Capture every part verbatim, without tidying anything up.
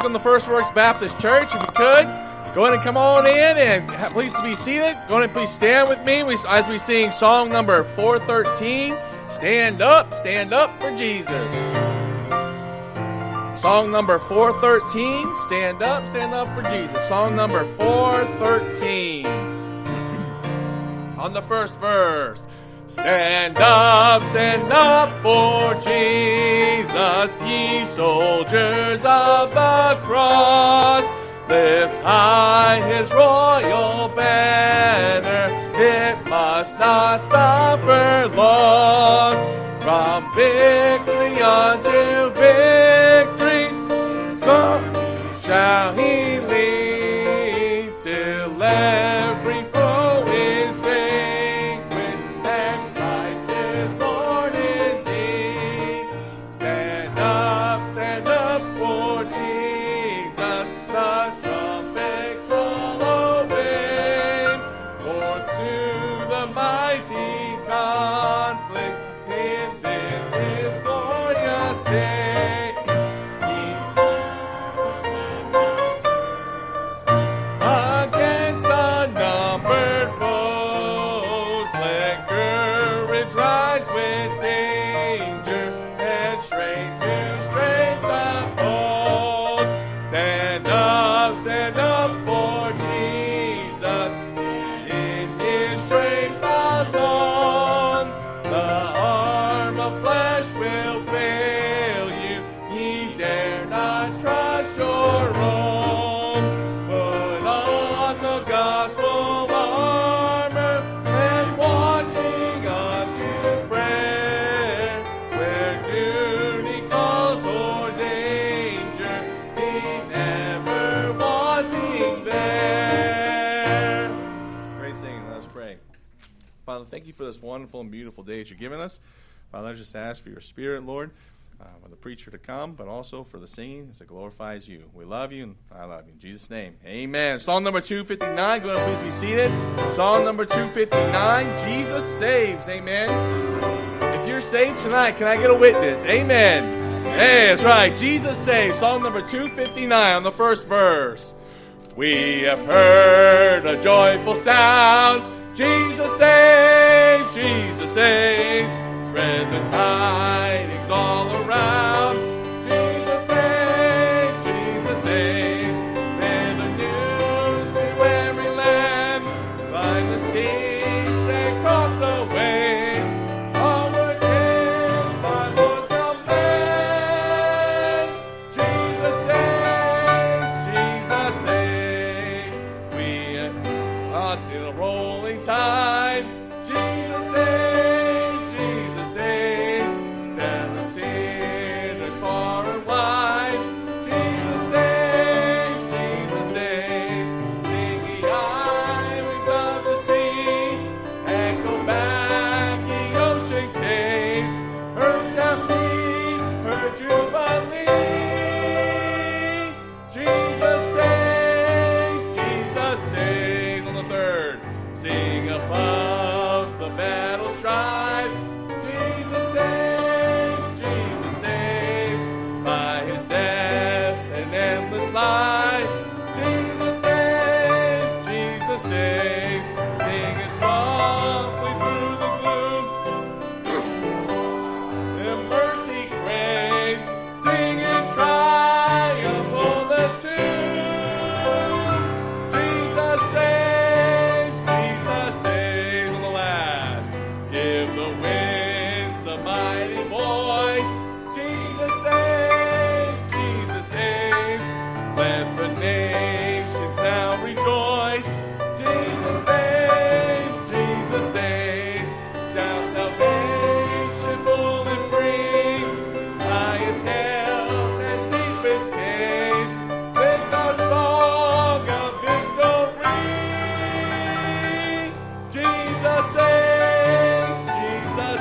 welcome to First Works Baptist Church. If you could, go ahead and come on in and please be seated. Go ahead and please stand with me as we sing song number four thirteen, Stand Up, Stand Up for Jesus. Song number four thirteen, Stand Up, Stand Up for Jesus. Song number four thirteen. On the first verse. Stand up, stand up for Jesus, ye soldiers of the cross. Lift high his royal banner, it must not suffer loss. From victory unto victory, so shall he lead, till every foe is vanquished, and Christ is Lord indeed. Stand up, stand up for Jesus, the trumpet call obey, forth to the mighty conflict in this his glorious day. Against unnumbered foes, let courage rise with danger, and strength to strength oppose. Stand up, stand up for Jesus, in his strength alone. The arm of flesh will fail you, ye dare not trust your own. Put on the gospel armor, and watching unto prayer, where duty calls or danger, be never wanting there. Great singing. Let us pray. Father, thank you for this wonderful and beautiful day that you've given us. Father, I just ask for your spirit, Lord, uh, for the preacher to come, but also for the singing as it glorifies you. We love you, and I love you. In Jesus' name, amen. Song number two fifty-nine. Go ahead, please be seated. Song number two fifty-nine, Jesus Saves. Amen. If you're saved tonight, can I get a witness? Amen. Hey, that's right. Jesus Saves. Song number two fifty-nine on the first verse. We have heard a joyful sound. Jesus saves, Jesus saves. Spread the tidings all around. Jesus saves, Jesus saves. Bear the news to every land. Blindless kings and cross the ways. Onward is my voice of man. Jesus saves, Jesus saves. We are caught in a rolling tide. Jesus saves, Jesus saves. Tell the sinners far and wide. Jesus saves, Jesus saves. Sing ye islands of the sea, echo back ye ocean caves. Earth shall be her jubilee. Jesus saves, Jesus saves. On the third, sing above the battle strife. Jesus saves, Jesus saves. By his death and endless life. Jesus saves, Jesus saves. Sing it softly through the gloom. In mercy, grace, sing in triumph o'er the tomb. Jesus saves, Jesus saves. On the last, give the winds a mighty voice. Jesus saves, Jesus saves. Let the nations now rejoice. Jesus saves, Jesus saves. Shout salvation full and free. Highest hells and deepest caves. This our song of victory. Jesus saves, Jesus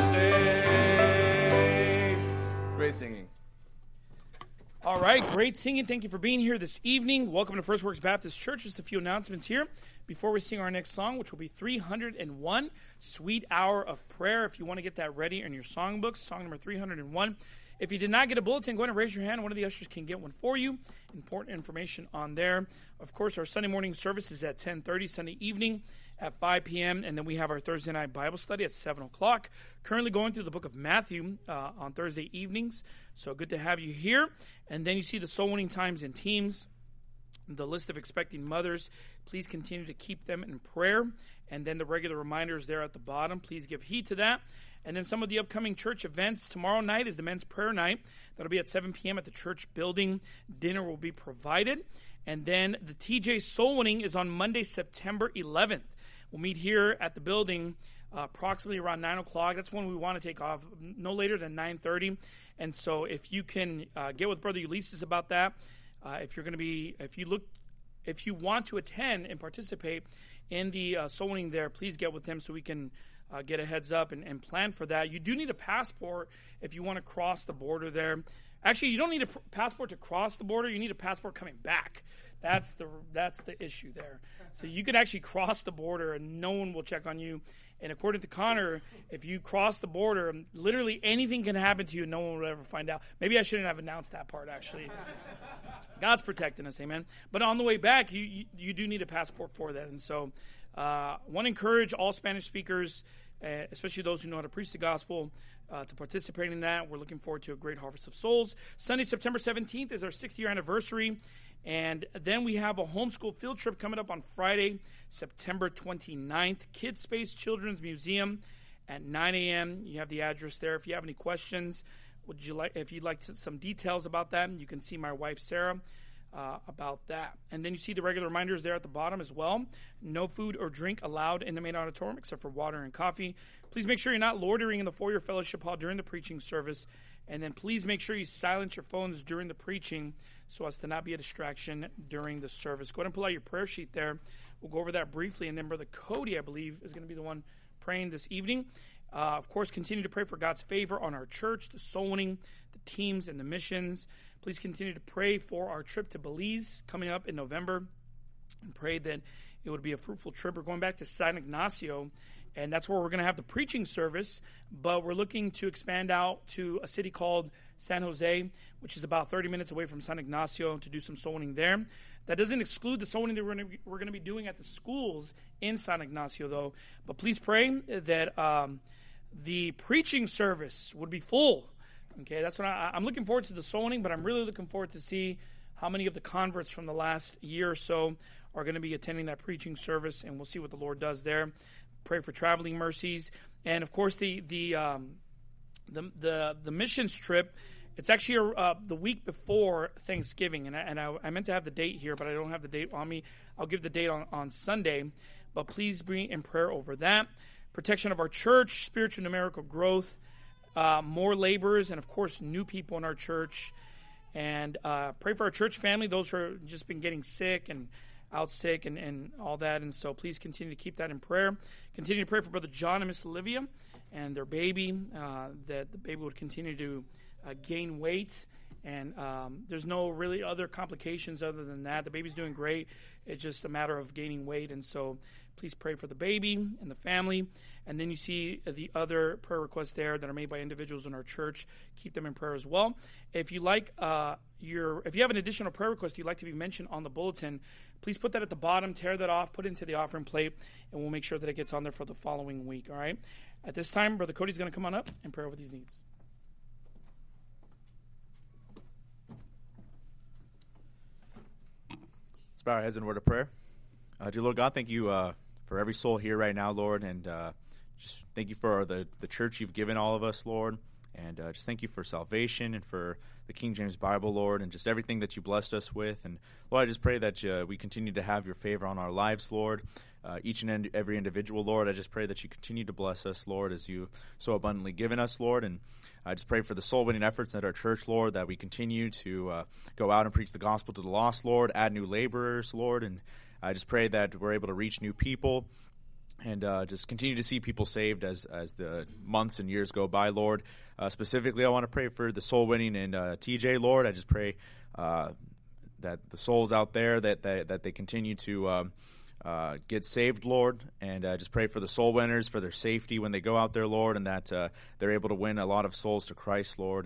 saves. Great singing. All right, great singing. Thank you for being here this evening. Welcome to First Works Baptist Church. Just a few announcements here before we sing our next song, which will be three hundred one, Sweet Hour of Prayer. If you want to get that ready in your songbooks, song number three hundred one If you did not get a bulletin, go ahead and raise your hand. One of the ushers can get one for you. Important information on there. Of course, our Sunday morning service is at ten thirty, Sunday evening at five p.m., and then we have our Thursday night Bible study at seven o'clock. Currently going through the book of Matthew uh, on Thursday evenings, so good to have you here. And then you see the soul winning times and teams, the list of expecting mothers. Please continue to keep them in prayer. And then the regular reminders there at the bottom. Please give heed to that. And then some of the upcoming church events. Tomorrow night is the men's prayer night. That'll be at seven p.m. at the church building. Dinner will be provided. And then the T J Soul Winning is on Monday, September eleventh. We'll meet here at the building uh, approximately around nine o'clock. That's when we want to take off, no later than nine thirty. And so if you can uh, get with Brother Ulysses about that, uh, if you're going to be, if you look, if you want to attend and participate in the uh, soul winning there, please get with him so we can uh, get a heads up and, and plan for that. You do need a passport if you want to cross the border there. Actually, you don't need a pr- passport to cross the border. You need a passport coming back. That's the that's the issue there. So you can actually cross the border and no one will check on you. And according to Connor, if you cross the border, literally anything can happen to you and no one will ever find out. Maybe I shouldn't have announced that part, actually. God's protecting us, amen. But on the way back, you you, you do need a passport for that. And so uh, I want to encourage all Spanish speakers, uh, especially those who know how to preach the gospel, uh, to participate in that. We're looking forward to a great harvest of souls. Sunday, September seventeenth is our sixth-year anniversary. And then we have a homeschool field trip coming up on Friday, September twenty-ninth. Kids Space Children's Museum at nine a.m. You have the address there. If you have any questions, would you like? If you'd like to, some details about that, you can see my wife Sarah uh, about that. And then you see the regular reminders there at the bottom as well. No food or drink allowed in the main auditorium except for water and coffee. Please make sure you're not loitering in the foyer fellowship hall during the preaching service. And then please make sure you silence your phones during the preaching so as to not be a distraction during the service. Go ahead and pull out your prayer sheet there. We'll go over that briefly. And then Brother Cody, I believe, is going to be the one praying this evening. Uh, of course, continue to pray for God's favor on our church, the soul winning, the teams, and the missions. Please continue to pray for our trip to Belize coming up in November and pray that it would be a fruitful trip. We're going back to San Ignacio, and that's where we're going to have the preaching service, but we're looking to expand out to a city called San Jose, which is about thirty minutes away from San Ignacio, to do some soul winning there. That doesn't exclude the soul winning that we're going to be, we're going to be doing at the schools in San Ignacio, though. But please pray that um, the preaching service would be full. Okay, that's what I, I'm looking forward to, the soul winning, but I'm really looking forward to see how many of the converts from the last year or so are going to be attending that preaching service, and we'll see what the Lord does there. Pray for traveling mercies, and of course the the um, the, the the missions trip. It's actually uh, the week before Thanksgiving, and I, and I, I meant to have the date here, but I don't have the date on me. I'll give the date on, on Sunday, but please be in prayer over that. Protection of our church, spiritual numerical growth, uh, more laborers, and of course new people in our church. And uh, pray for our church family, those who have just been getting sick and out sick and, and all that. And so please continue to keep that in prayer. Continue to pray for Brother John and Miss Olivia and their baby, uh, that the baby would continue to uh, gain weight. And um, there's no really other complications other than that. The baby's doing great. It's just a matter of gaining weight. And so please pray for the baby and the family. And then you see the other prayer requests there that are made by individuals in our church. Keep them in prayer as well. If you like uh, your, if you have an additional prayer request you'd like to be mentioned on the bulletin, please put that at the bottom, tear that off, put it into the offering plate, and we'll make sure that it gets on there for the following week, all right? At this time, Brother Cody's going to come on up and pray over these needs. Let's bow our heads in a word of prayer. Uh, dear Lord God, thank you uh, for every soul here right now, Lord, and uh, just thank you for the, the church you've given all of us, Lord, and uh, just thank you for salvation and for the King James Bible, Lord, and just everything that you blessed us with. And Lord, I just pray that uh, we continue to have your favor on our lives, Lord, uh, each and en- every individual, Lord. I just pray that you continue to bless us, Lord, as you so abundantly given us, Lord. And I just pray for the soul-winning efforts at our church, Lord, that we continue to uh, go out and preach the gospel to the lost, Lord, add new laborers, Lord, and I just pray that we're able to reach new people and uh, just continue to see people saved as as the months and years go by, Lord. Uh, specifically, I want to pray for the soul winning and uh, T J, Lord. I just pray uh, that the souls out there, that, that, that they continue to um, uh, get saved, Lord. And uh, just pray for the soul winners, for their safety when they go out there, Lord, and that uh, they're able to win a lot of souls to Christ, Lord. And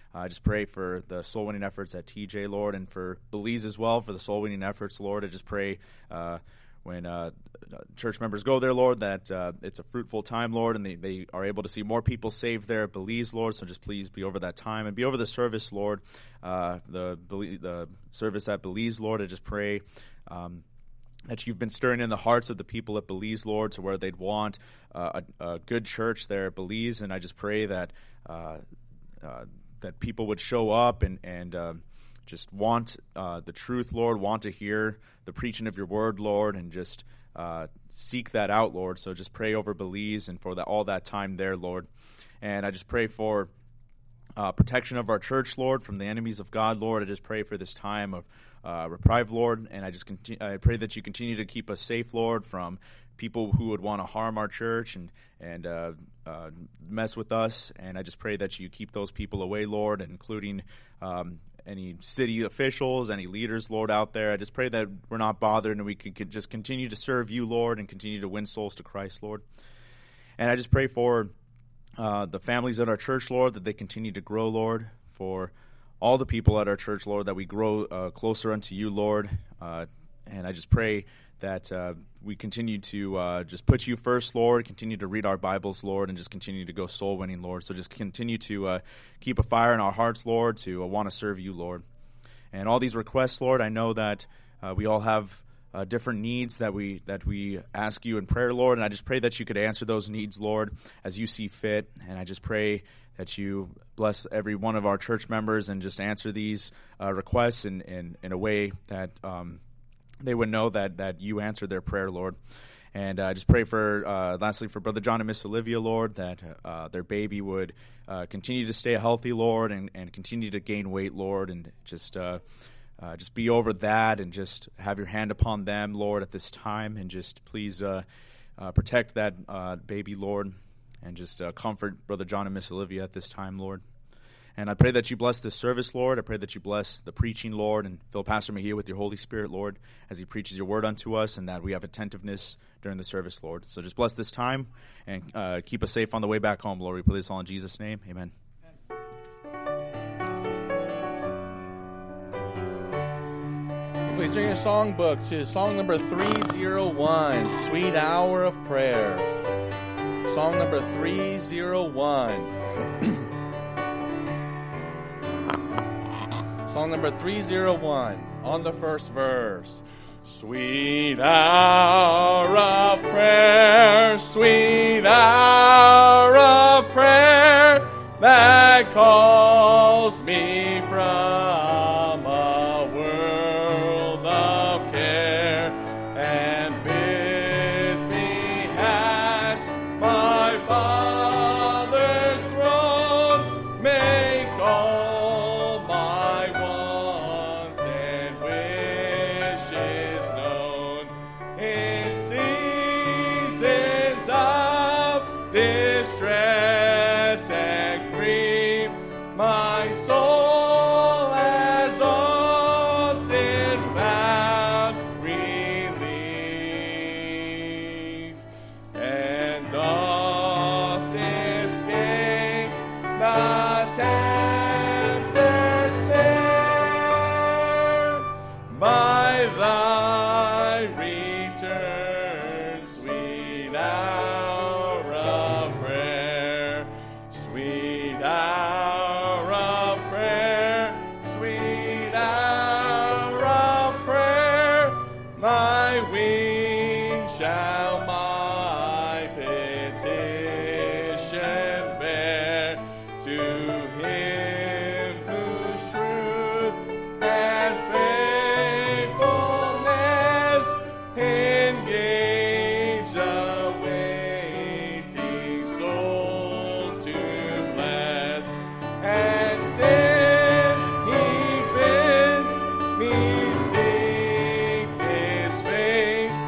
I just pray for the soul winning efforts at T J, Lord, and for Belize as well for the soul winning efforts, Lord. I just pray uh, when uh, church members go there, Lord, that uh, it's a fruitful time, Lord, and they, they are able to see more people saved there at Belize, Lord. So just please be over that time and be over the service, Lord, uh, the the service at Belize, Lord. I just pray um, that you've been stirring in the hearts of the people at Belize, Lord, to where they'd want uh, a, a good church there at Belize. And I just pray that uh, uh, that people would show up and, and uh, just want uh, the truth, Lord, want to hear the preaching of your word, Lord, and just uh, seek that out, Lord. So just pray over Belize and for that, all that time there, Lord. And I just pray for uh, protection of our church, Lord, from the enemies of God, Lord. I just pray for this time of uh, reprieve, Lord, and I just continue, I pray that you continue to keep us safe, Lord, from people who would want to harm our church and and uh, uh, mess with us. And I just pray that you keep those people away, Lord, including um, any city officials, any leaders, Lord, out there. I just pray that we're not bothered and we can, can just continue to serve you, Lord, and continue to win souls to Christ, Lord. And I just pray for uh, the families at our church, Lord, that they continue to grow, Lord, for all the people at our church, Lord, that we grow uh, closer unto you, Lord. Uh, and I just pray that uh, we continue to uh, just put you first, Lord, continue to read our Bibles, Lord, and just continue to go soul winning, Lord. So just continue to uh, keep a fire in our hearts, Lord, to uh, want to serve you, Lord. And all these requests, Lord, I know that uh, we all have uh, different needs that we that we ask you in prayer, Lord, and I just pray that you could answer those needs, Lord, as you see fit. And I just pray that you bless every one of our church members and just answer these uh, requests in, in, in a way that um, they would know that, that you answered their prayer, Lord. And I uh, just pray for, uh, lastly, for Brother John and Miss Olivia, Lord, that uh, their baby would uh, continue to stay healthy, Lord, and, and continue to gain weight, Lord, and just uh, uh, just be over that and just have your hand upon them, Lord, at this time. And just please uh, uh, protect that uh, baby, Lord, and just uh, comfort Brother John and Miss Olivia at this time, Lord. And I pray that you bless this service, Lord. I pray that you bless the preaching, Lord, and fill Pastor Mejia with your Holy Spirit, Lord, as he preaches your word unto us, and that we have attentiveness during the service, Lord. So just bless this time and uh, keep us safe on the way back home, Lord. We pray this all in Jesus' name. Amen. Please turn your songbook to song number three oh one, Sweet Hour of Prayer. Song number three oh one. Song number three oh one, on the first verse. Sweet hour of prayer, sweet hour of prayer, that calls me from a world of care, and bids me at my Father's throne make all my wants and wishes known. In seasons of distress and grief, my soul has often found relief, and doth escape the tempter's snare by thy return, sweet hour of prayer, sweet hour of prayer, sweet hour of prayer, my wings shall my petition bear to him whose truth and faithfulness engage awaiting souls to bless. And since he bids me seek his face,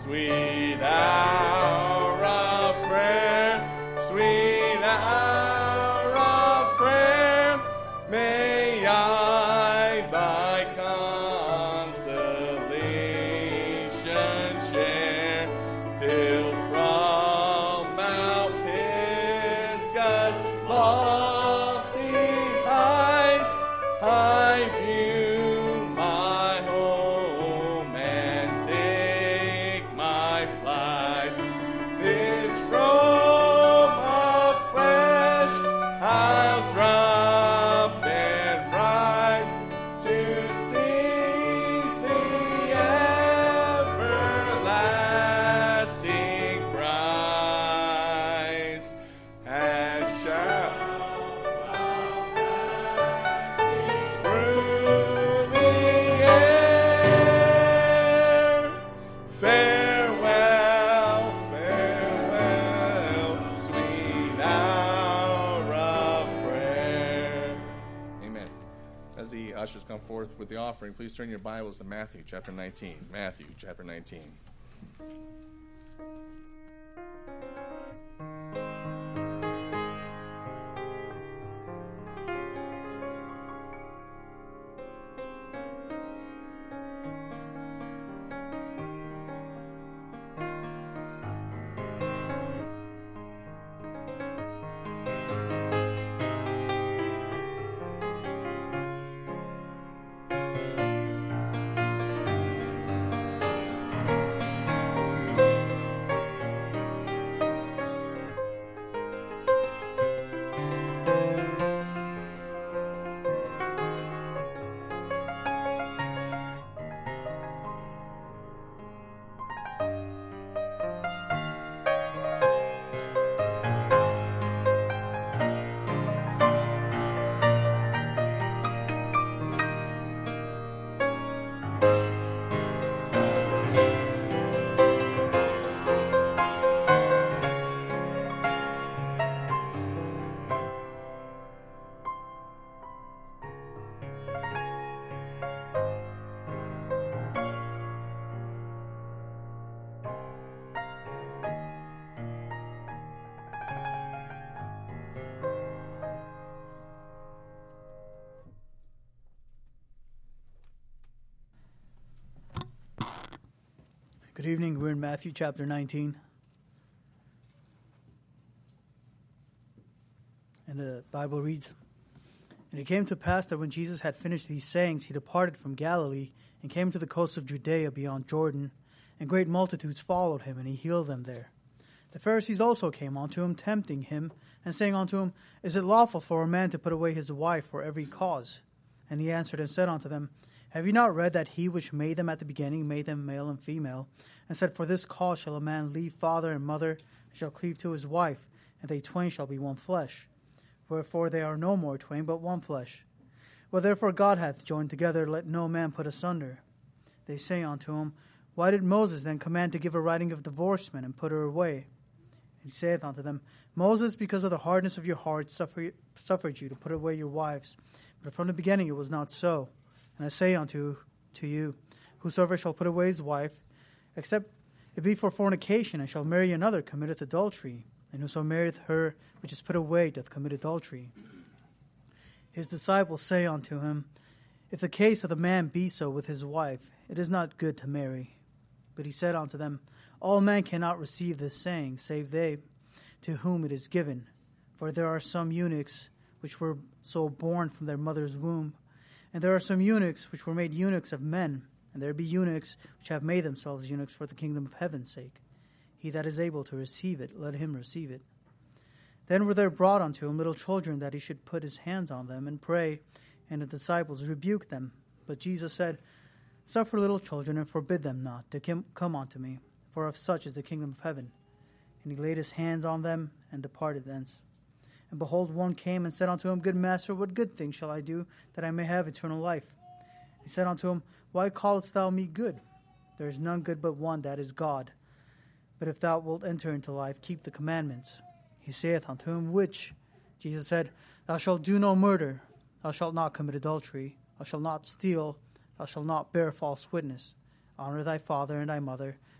Sweet hour of prayer, sweet hour of prayer, may I thy consolation share, till from Mount Pisgah's lofty heights I view my home and take my flight. This robe of flesh I'll drop and rise to seize the everlasting prize, and shall through the air. Farewell, farewell, sweet hour of prayer. Amen. As the ushers come forth with the offering, please turn your Bibles to Matthew chapter nineteen. Matthew chapter nineteen. Good evening. We're in Matthew chapter nineteen. And the Bible reads, "And it came to pass that when Jesus had finished these sayings, he departed from Galilee and came to the coast of Judea beyond Jordan, and great multitudes followed him, and he healed them there. The Pharisees also came unto him, tempting him, and saying unto him, Is it lawful for a man to put away his wife for every cause? And he answered and said unto them, Have ye not read that he which made them at the beginning made them male and female, and said, For this cause shall a man leave father and mother, and shall cleave to his wife, and they twain shall be one flesh. Wherefore they are no more twain, but one flesh. What therefore God hath joined together, let no man put asunder. They say unto him, Why did Moses then command to give a writing of divorcement, and put her away? And he saith unto them, Moses, because of the hardness of your hearts, suffer, suffered you to put away your wives. But from the beginning it was not so. And I say unto to you, Whosoever shall put away his wife, except it be for fornication, and shall marry another, committeth adultery. And whoso marrieth her which is put away doth commit adultery. His disciples say unto him, If the case of the man be so with his wife, it is not good to marry. But he said unto them, All men cannot receive this saying, save they to whom it is given. For there are some eunuchs which were so born from their mother's womb, and there are some eunuchs which were made eunuchs of men, and there be eunuchs which have made themselves eunuchs for the kingdom of heaven's sake. He that is able to receive it, let him receive it. Then were there brought unto him little children, that he should put his hands on them and pray, and the disciples rebuked them. But Jesus said, Suffer little children, and forbid them not to come unto me, for of such is the kingdom of heaven. And he laid his hands on them, and departed thence. And behold, one came and said unto him, Good master, what good thing shall I do, that I may have eternal life? He said unto him, Why callest thou me good? There is none good but one, that is God. But if thou wilt enter into life, keep the commandments. He saith unto him, Which? Jesus said, Thou shalt do no murder, thou shalt not commit adultery, thou shalt not steal, thou shalt not bear false witness. Honor thy father and thy mother,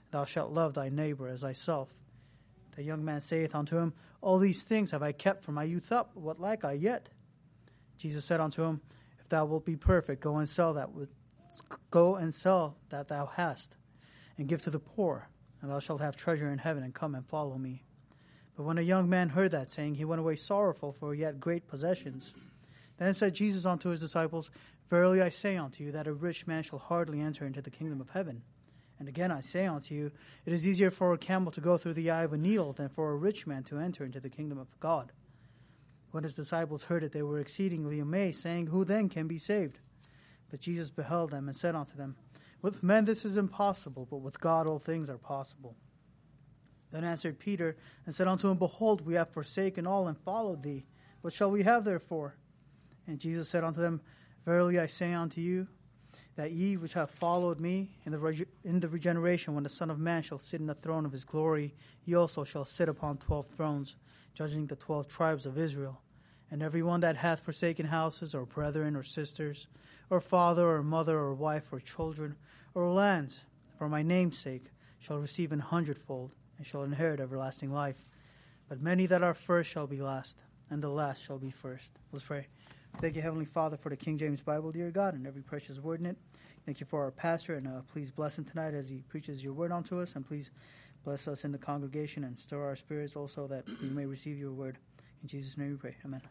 Thou shalt love thy neighbor as thyself. The young man saith unto him, All these things have I kept from my youth up. What lack I yet? Jesus said unto him, If thou wilt be perfect, go and sell that with, go and sell that thou hast, and give to the poor, and thou shalt have treasure in heaven, and come and follow me. But when a young man heard that saying, he went away sorrowful, for he had great possessions. Then said Jesus unto his disciples, Verily I say unto you, that a rich man shall hardly enter into the kingdom of heaven. And again I say unto you, it is easier for a camel to go through the eye of a needle than for a rich man to enter into the kingdom of God. When his disciples heard it, they were exceedingly amazed, saying, Who then can be saved? But Jesus beheld them and said unto them, With men this is impossible, but with God all things are possible. Then answered Peter and said unto him, Behold, we have forsaken all and followed thee. What shall we have therefore? And Jesus said unto them, Verily I say unto you, that ye which have followed me in the reg- in the regeneration, when the Son of Man shall sit in the throne of his glory, ye also shall sit upon twelve thrones, judging the twelve tribes of Israel. And every one that hath forsaken houses, or brethren, or sisters, or father, or mother, or wife, or children, or lands, for my name's sake, shall receive an hundredfold, and shall inherit everlasting life. But many that are first shall be last, and the last shall be first. Let's pray. Thank you, Heavenly Father, for the King James Bible, dear God, and every precious word in it. Thank you for our pastor, and uh, please bless him tonight as he preaches your word unto us, and please bless us in the congregation and stir our spirits also that we may receive your word. In Jesus' name we pray. Amen.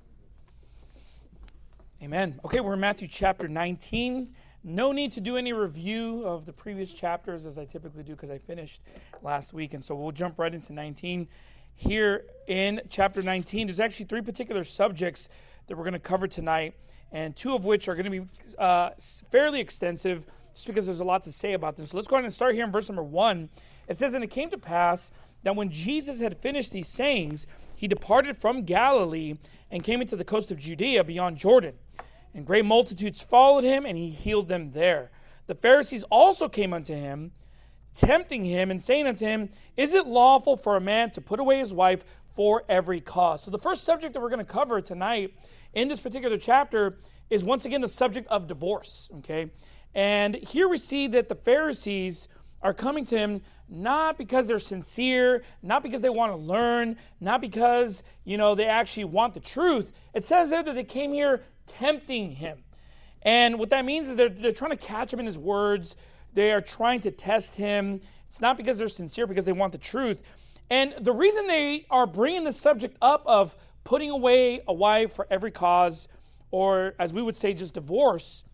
Amen. Okay, we're in Matthew chapter nineteen. No need to do any review of the previous chapters as I typically do because I finished last week, and so we'll jump right into nineteen. Here in chapter nineteen, there's actually three particular subjects that we're going to cover tonight, and two of which are going to be uh, fairly extensive just because there's a lot to say about them. So let's go ahead and start here in verse number one. It says, And it came to pass that when Jesus had finished these sayings, he departed from Galilee and came into the coast of Judea beyond Jordan. And great multitudes followed him, and he healed them there. The Pharisees also came unto him, tempting him and saying unto him, Is it lawful for a man to put away his wife for every cause? So the first subject that we're going to cover tonight in this particular chapter is once again the subject of divorce. Okay, and here we see that the Pharisees are coming to him not because they're sincere, not because they want to learn, not because, you know, they actually want the truth. It says there that they came here tempting him. And what that means is they're, they're trying to catch him in his words. They are trying to test him. It's not because they're sincere, because they want the truth. And the reason they are bringing the subject up of putting away a wife for every cause, or as we would say, just divorce,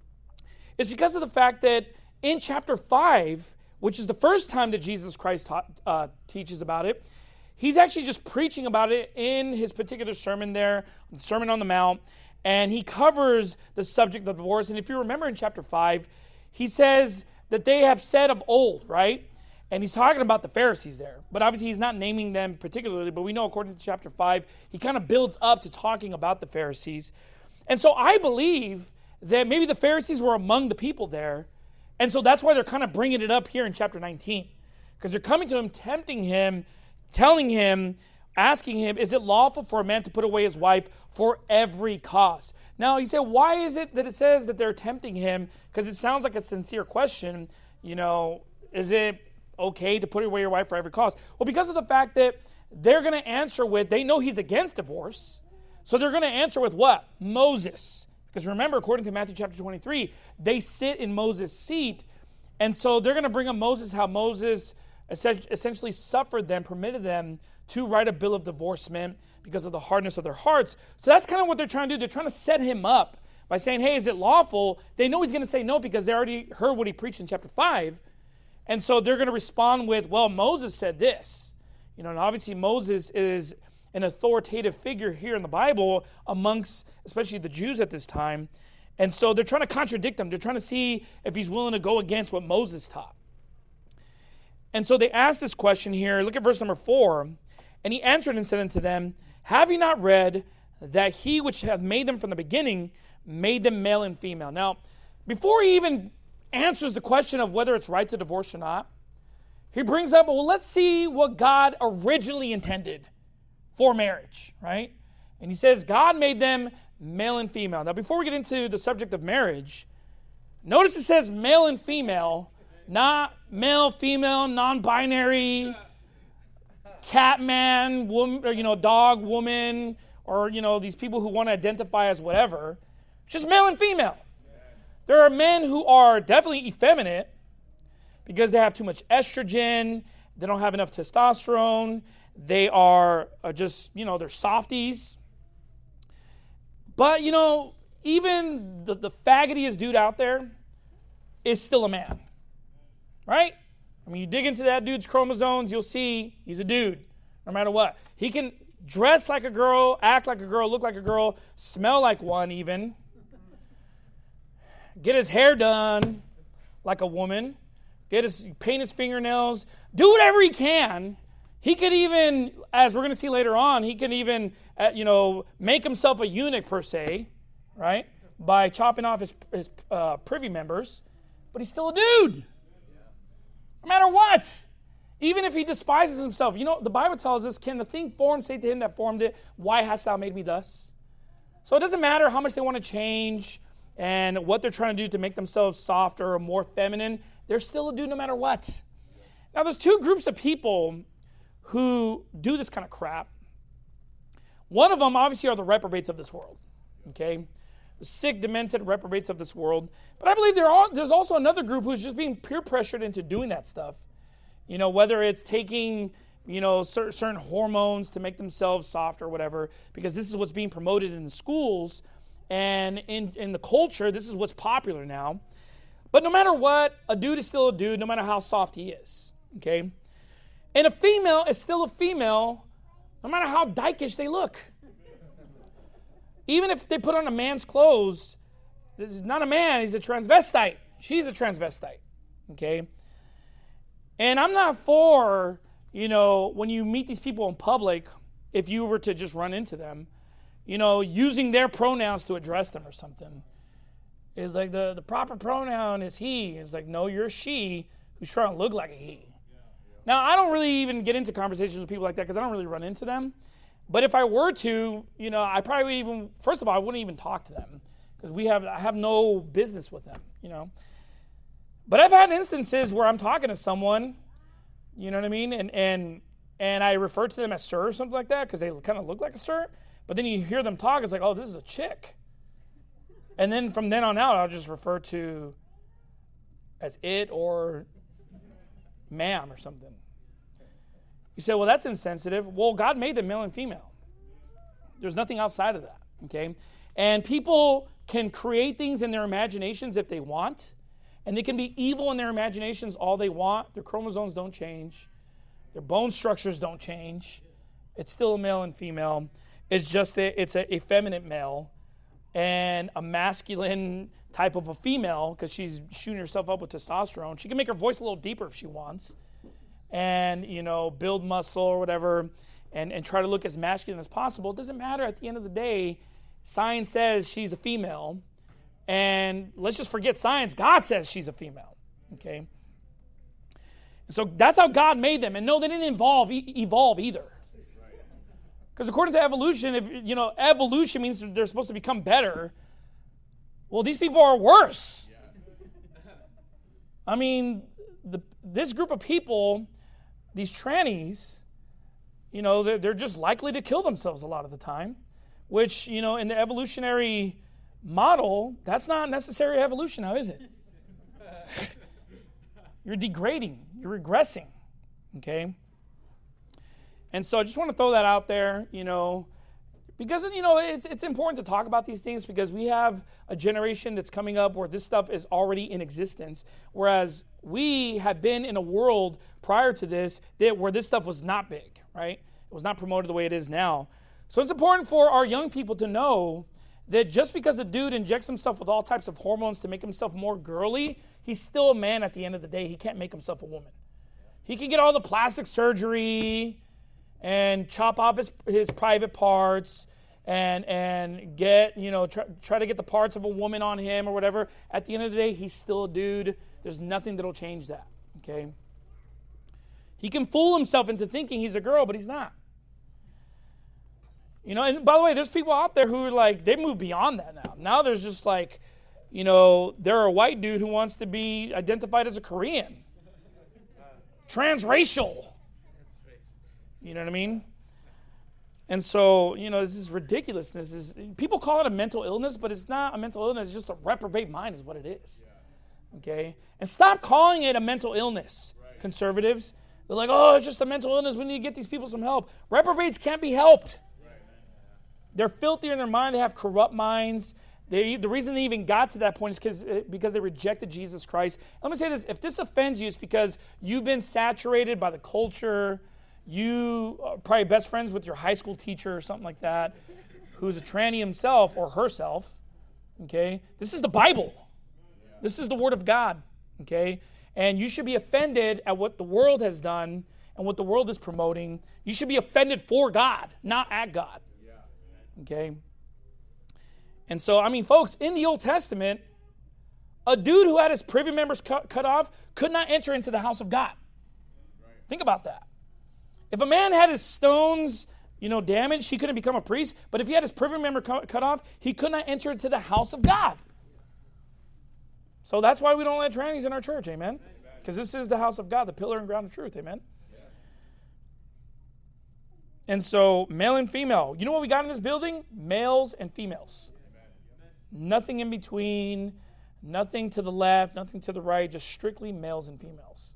is because of the fact that in chapter five, which is the first time that Jesus Christ taught, uh, teaches about it, he's actually just preaching about it in his particular sermon there, the Sermon on the Mount, and he covers the subject of divorce. And if you remember in chapter five, he says that they have said of old, right? And he's talking about the Pharisees there. But obviously he's not naming them particularly, but we know according to chapter five, he kind of builds up to talking about the Pharisees. And so I believe that maybe the Pharisees were among the people there, and so that's why they're kind of bringing it up here in chapter nineteen. Because they're coming to him, tempting him, telling him, asking him, is it lawful for a man to put away his wife for every cause? Now, you say, why is it that it says that they're tempting him? Because it sounds like a sincere question. You know, is it okay to put away your wife for every cause? Well, because of the fact that they're going to answer with, they know he's against divorce, so they're going to answer with what? Moses. Because remember, according to Matthew chapter twenty-three, they sit in Moses' seat, and so they're going to bring up Moses, how Moses essentially suffered them, permitted them to write a bill of divorcement because of the hardness of their hearts. So that's kind of what they're trying to do. They're trying to set him up by saying, hey, is it lawful? They know he's going to say no because they already heard what he preached in chapter five. And so they're going to respond with, well, Moses said this. You know, and obviously Moses is an authoritative figure here in the Bible amongst especially the Jews at this time. And so they're trying to contradict him. They're trying to see if he's willing to go against what Moses taught. And so they asked this question here. Look at verse number four. And he answered and said unto them, have ye not read that he which hath made them from the beginning made them male and female? Now, before he even answers the question of whether it's right to divorce or not, he brings up, well, let's see what God originally intended for marriage, right? And he says, God made them male and female. Now, before we get into the subject of marriage, notice it says male and female Not male, female, non-binary, cat man, woman, or, you know, dog, woman, or, you know, these people who want to identify as whatever. Just male and female. There are men who are definitely effeminate because they have too much estrogen, they don't have enough testosterone, they are uh, just, you know, they're softies. But, you know, even the, the faggotiest dude out there is still a man. Right? I mean, you dig into that dude's chromosomes, you'll see he's a dude, no matter what. He can dress like a girl, act like a girl, look like a girl, smell like one even, get his hair done like a woman, get his paint his fingernails, do whatever he can. He could even, as we're going to see later on, he can even, uh, you know, make himself a eunuch per se, right, by chopping off his, his uh, privy members, but he's still a dude. No matter what. Even if he despises himself. You know, the Bible tells us, can the thing formed say to him that formed it, why hast thou made me thus? So it doesn't matter how much they want to change and what they're trying to do to make themselves softer or more feminine. They're still a dude no matter what. Now, there's two groups of people who do this kind of crap. One of them, obviously, are the reprobates of this world. Okay? The sick, demented reprobates of this world. But I believe there are, there's also another group who's just being peer pressured into doing that stuff. You know, whether it's taking, you know, cer- certain hormones to make themselves soft or whatever, because this is what's being promoted in the schools and in, in the culture. This is what's popular now. But no matter what, a dude is still a dude, no matter how soft he is. Okay? And a female is still a female, no matter how dykish they look. Even if they put on a man's clothes, this is not a man, he's a transvestite. She's a transvestite, okay? And I'm not for, you know, when you meet these people in public, if you were to just run into them, you know, using their pronouns to address them or something. It's like the, the proper pronoun is he. It's like, no, you're she who's trying to look like a he. Now, I don't really even get into conversations with people like that because I don't really run into them. But if I were to, you know, I probably would even, first of all, I wouldn't even talk to them because we have, I have no business with them, you know. But I've had instances where I'm talking to someone, you know what I mean, and and and I refer to them as sir or something like that because they kind of look like a sir. But then you hear them talk, it's like, oh, this is a chick. And then from then on out, I'll just refer to as it or ma'am or something. You say, well, that's insensitive. Well, God made them male and female. There's nothing outside of that, okay? And people can create things in their imaginations if they want, and they can be evil in their imaginations all they want. Their chromosomes don't change. Their bone structures don't change. It's still a male and female. It's just that it's a effeminate male and a masculine type of a female because she's shooting herself up with testosterone. She can make her voice a little deeper if she wants. And, you know, build muscle or whatever, and, and try to look as masculine as possible. It doesn't matter at the end of the day. Science says she's a female, and let's just forget science. God says she's a female, okay? So that's how God made them. And no, they didn't evolve, e- evolve either. Because according to evolution, if you know, evolution means they're supposed to become better. Well, these people are worse. I mean, the, this group of people, these trannies, you know, they're, they're just likely to kill themselves a lot of the time, which, you know, in the evolutionary model, that's not necessary evolution now, is it? You're degrading. You're regressing, okay? And so I just want to throw that out there, you know, because, you know, it's it's important to talk about these things because we have a generation that's coming up where this stuff is already in existence, whereas we had been in a world prior to this that where this stuff was not big, right? It was not promoted the way it is now. So it's important for our young people to know that just because a dude injects himself with all types of hormones to make himself more girly, he's still a man at the end of the day. He can't make himself a woman. He can get all the plastic surgery and chop off his his private parts and and get, you know, try, try to get the parts of a woman on him or whatever. At the end of the day, he's still a dude. There's nothing that'll change that, okay? He can fool himself into thinking he's a girl, but he's not. You know, and by the way, there's people out there who are like, they move beyond that now. Now there's just like, you know, they're a white dude who wants to be identified as a Korean. Transracial. You know what I mean? And so, you know, this is ridiculousness. This is, people call it a mental illness, but it's not a mental illness. It's just a reprobate mind is what it is. Okay? And stop calling it a mental illness, conservatives. They're like, oh, it's just a mental illness. We need to get these people some help. Reprobates can't be helped. They're filthy in their mind. They have corrupt minds. They, the reason they even got to that point is because because they rejected Jesus Christ. Let me say this. If this offends you, it's because you've been saturated by the culture. You are probably best friends with your high school teacher or something like that, who's a tranny himself or herself. Okay? This is the Bible. This is the Word of God. Okay? And you should be offended at what the world has done and what the world is promoting. You should be offended for God, not at God. Okay? And so, I mean, folks, in the Old Testament, a dude who had his privy members cut, cut off could not enter into the house of God. Think about that. If a man had his stones, you know, damaged, he couldn't become a priest. But if he had his privy member cut, cut off, he could not enter into the house of God. So that's why we don't let trannies in our church, amen? Because this is the house of God, the pillar and ground of truth, amen? And so, male and female. You know what we got in this building? Males and females. Nothing in between, nothing to the left, nothing to the right, just strictly males and females.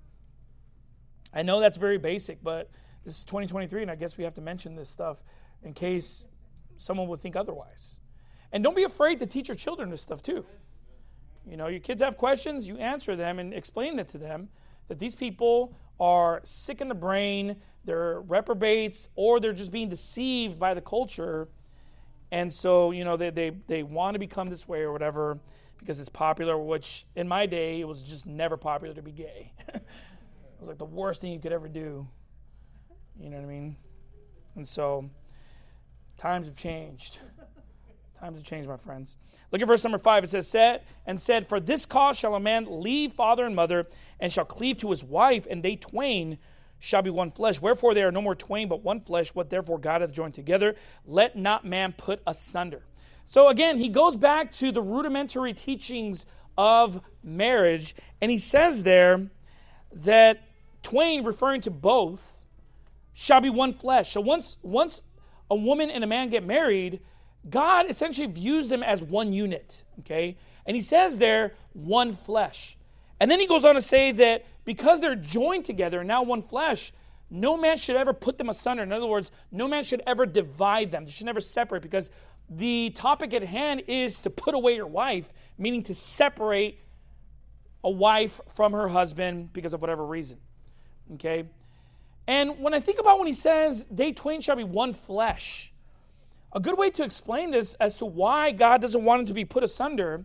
I know that's very basic, but this is twenty twenty-three, and I guess we have to mention this stuff in case someone would think otherwise. And don't be afraid to teach your children this stuff too. You know, your kids have questions, you answer them and explain it to them that these people are sick in the brain, they're reprobates, or they're just being deceived by the culture. And so, you know, they, they, they want to become this way or whatever because it's popular, which in my day, it was just never popular to be gay. It was like the worst thing you could ever do. You know what I mean? And so, times have changed. Times have changed, my friends. Look at verse number five. It says, said and said, for this cause shall a man leave father and mother, and shall cleave to his wife, and they twain shall be one flesh. Wherefore they are no more twain, but one flesh. What therefore God hath joined together, let not man put asunder. So again, he goes back to the rudimentary teachings of marriage, and he says there that twain, referring to both, shall be one flesh. So once, once a woman and a man get married, God essentially views them as one unit, okay? And he says there, one flesh. And then he goes on to say that because they're joined together and now one flesh, no man should ever put them asunder. In other words, no man should ever divide them. They should never separate, because the topic at hand is to put away your wife, meaning to separate a wife from her husband because of whatever reason, okay? And when I think about when he says, they twain shall be one flesh, a good way to explain this as to why God doesn't want them to be put asunder,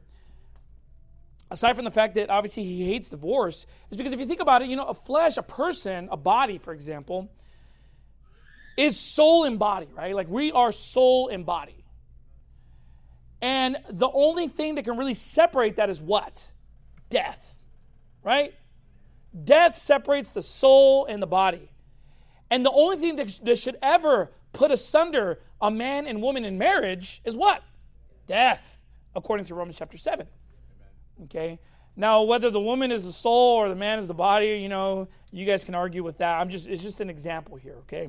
aside from the fact that obviously he hates divorce, is because if you think about it, you know, a flesh, a person, a body, for example, is soul and body, right? Like we are soul and body. And the only thing that can really separate that is what? Death, right? Death separates the soul and the body. And the only thing that, that should ever put asunder a man and woman in marriage is what? Death, according to Romans chapter seven. Okay? Now, whether the woman is the soul or the man is the body, you know, you guys can argue with that. I'm just, it's just an example here, okay?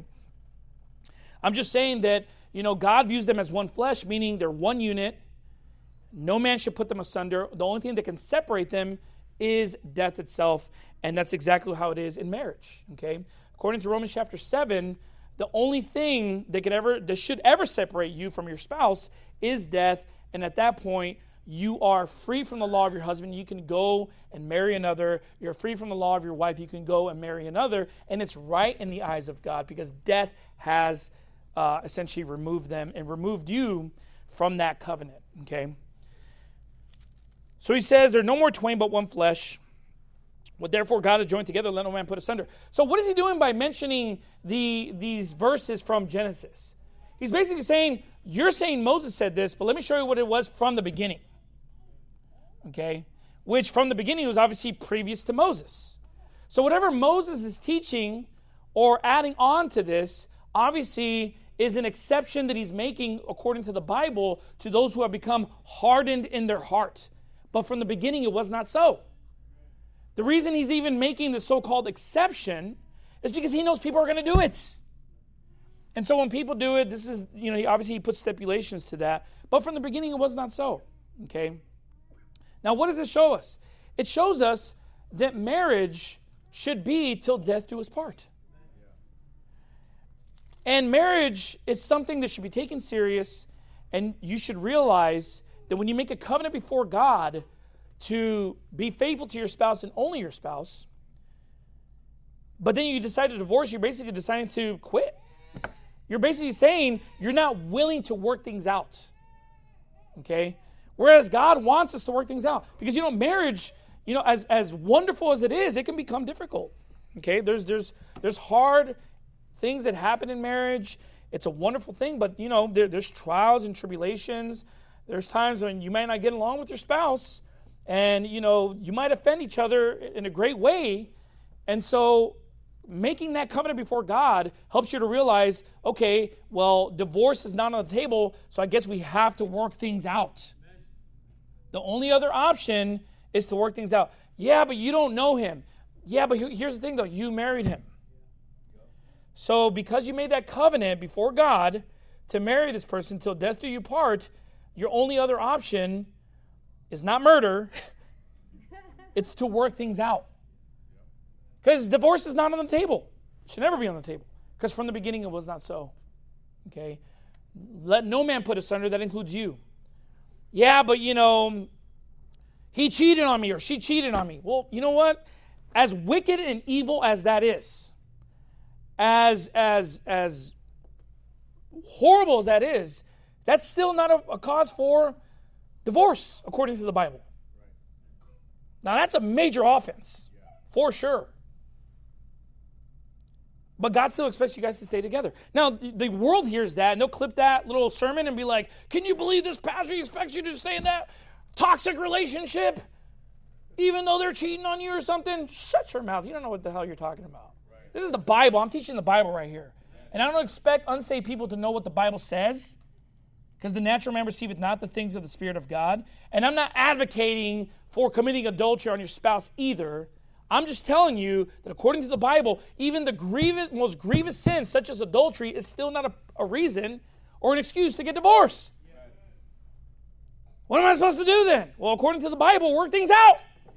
I'm just saying that, you know, God views them as one flesh, meaning they're one unit. No man should put them asunder. The only thing that can separate them is death itself, and that's exactly how it is in marriage, okay? According to Romans chapter seven, the only thing that could ever, that should ever separate you from your spouse is death, and at that point, you are free from the law of your husband. You can go and marry another. You're free from the law of your wife. You can go and marry another, and it's right in the eyes of God because death has uh, essentially removed them and removed you from that covenant, okay? So he says, there's no more twain but one flesh. What therefore God has joined together, let no man put asunder. So what is he doing by mentioning the these verses from Genesis? He's basically saying, you're saying Moses said this, but let me show you what it was from the beginning. Okay? Which from the beginning was obviously previous to Moses. So whatever Moses is teaching or adding on to this, obviously is an exception that he's making according to the Bible to those who have become hardened in their heart. But from the beginning, it was not so. The reason he's even making the so-called exception is because he knows people are going to do it. And so when people do it, this is, you know, obviously he puts stipulations to that. But from the beginning, it was not so. Okay? Now, what does this show us? It shows us that marriage should be till death do us part. And marriage is something that should be taken serious, and you should realize that when you make a covenant before God to be faithful to your spouse and only your spouse, but then you decide to divorce, you're basically deciding to quit. You're basically saying you're not willing to work things out. Okay? Whereas God wants us to work things out. Because, you know, marriage, you know, as, as wonderful as it is, it can become difficult. Okay? There's there's there's hard things that happen in marriage. It's a wonderful thing, but, you know, there, there's trials and tribulations. There's times when you might not get along with your spouse, and, you know, you might offend each other in a great way. And so making that covenant before God helps you to realize, okay, well, divorce is not on the table, so I guess we have to work things out. The only other option is to work things out. Yeah, but you don't know him. Yeah, but here's the thing, though. You married him. So because you made that covenant before God to marry this person till death do you part, your only other option is not murder. It's to work things out. Because divorce is not on the table. It should never be on the table. Because from the beginning it was not so. Okay? Let no man put asunder, that includes you. Yeah, but you know, he cheated on me or she cheated on me. Well, you know what? As wicked and evil as that is, as as as horrible as that is, that's still not a, a cause for divorce, according to the Bible. Now, that's a major offense, for sure. But God still expects you guys to stay together. Now, the, the world hears that, and they'll clip that little sermon and be like, can you believe this pastor expects you to stay in that toxic relationship, even though they're cheating on you or something? Shut your mouth. You don't know what the hell you're talking about. Right. This is the Bible. I'm teaching the Bible right here. And I don't expect unsaved people to know what the Bible says, because the natural man receiveth not the things of the Spirit of God. And I'm not advocating for committing adultery on your spouse either. I'm just telling you that according to the Bible, even the grievous, most grievous sin, such as adultery, is still not a, a reason or an excuse to get divorced. What am I supposed to do then? Well, according to the Bible, work things out.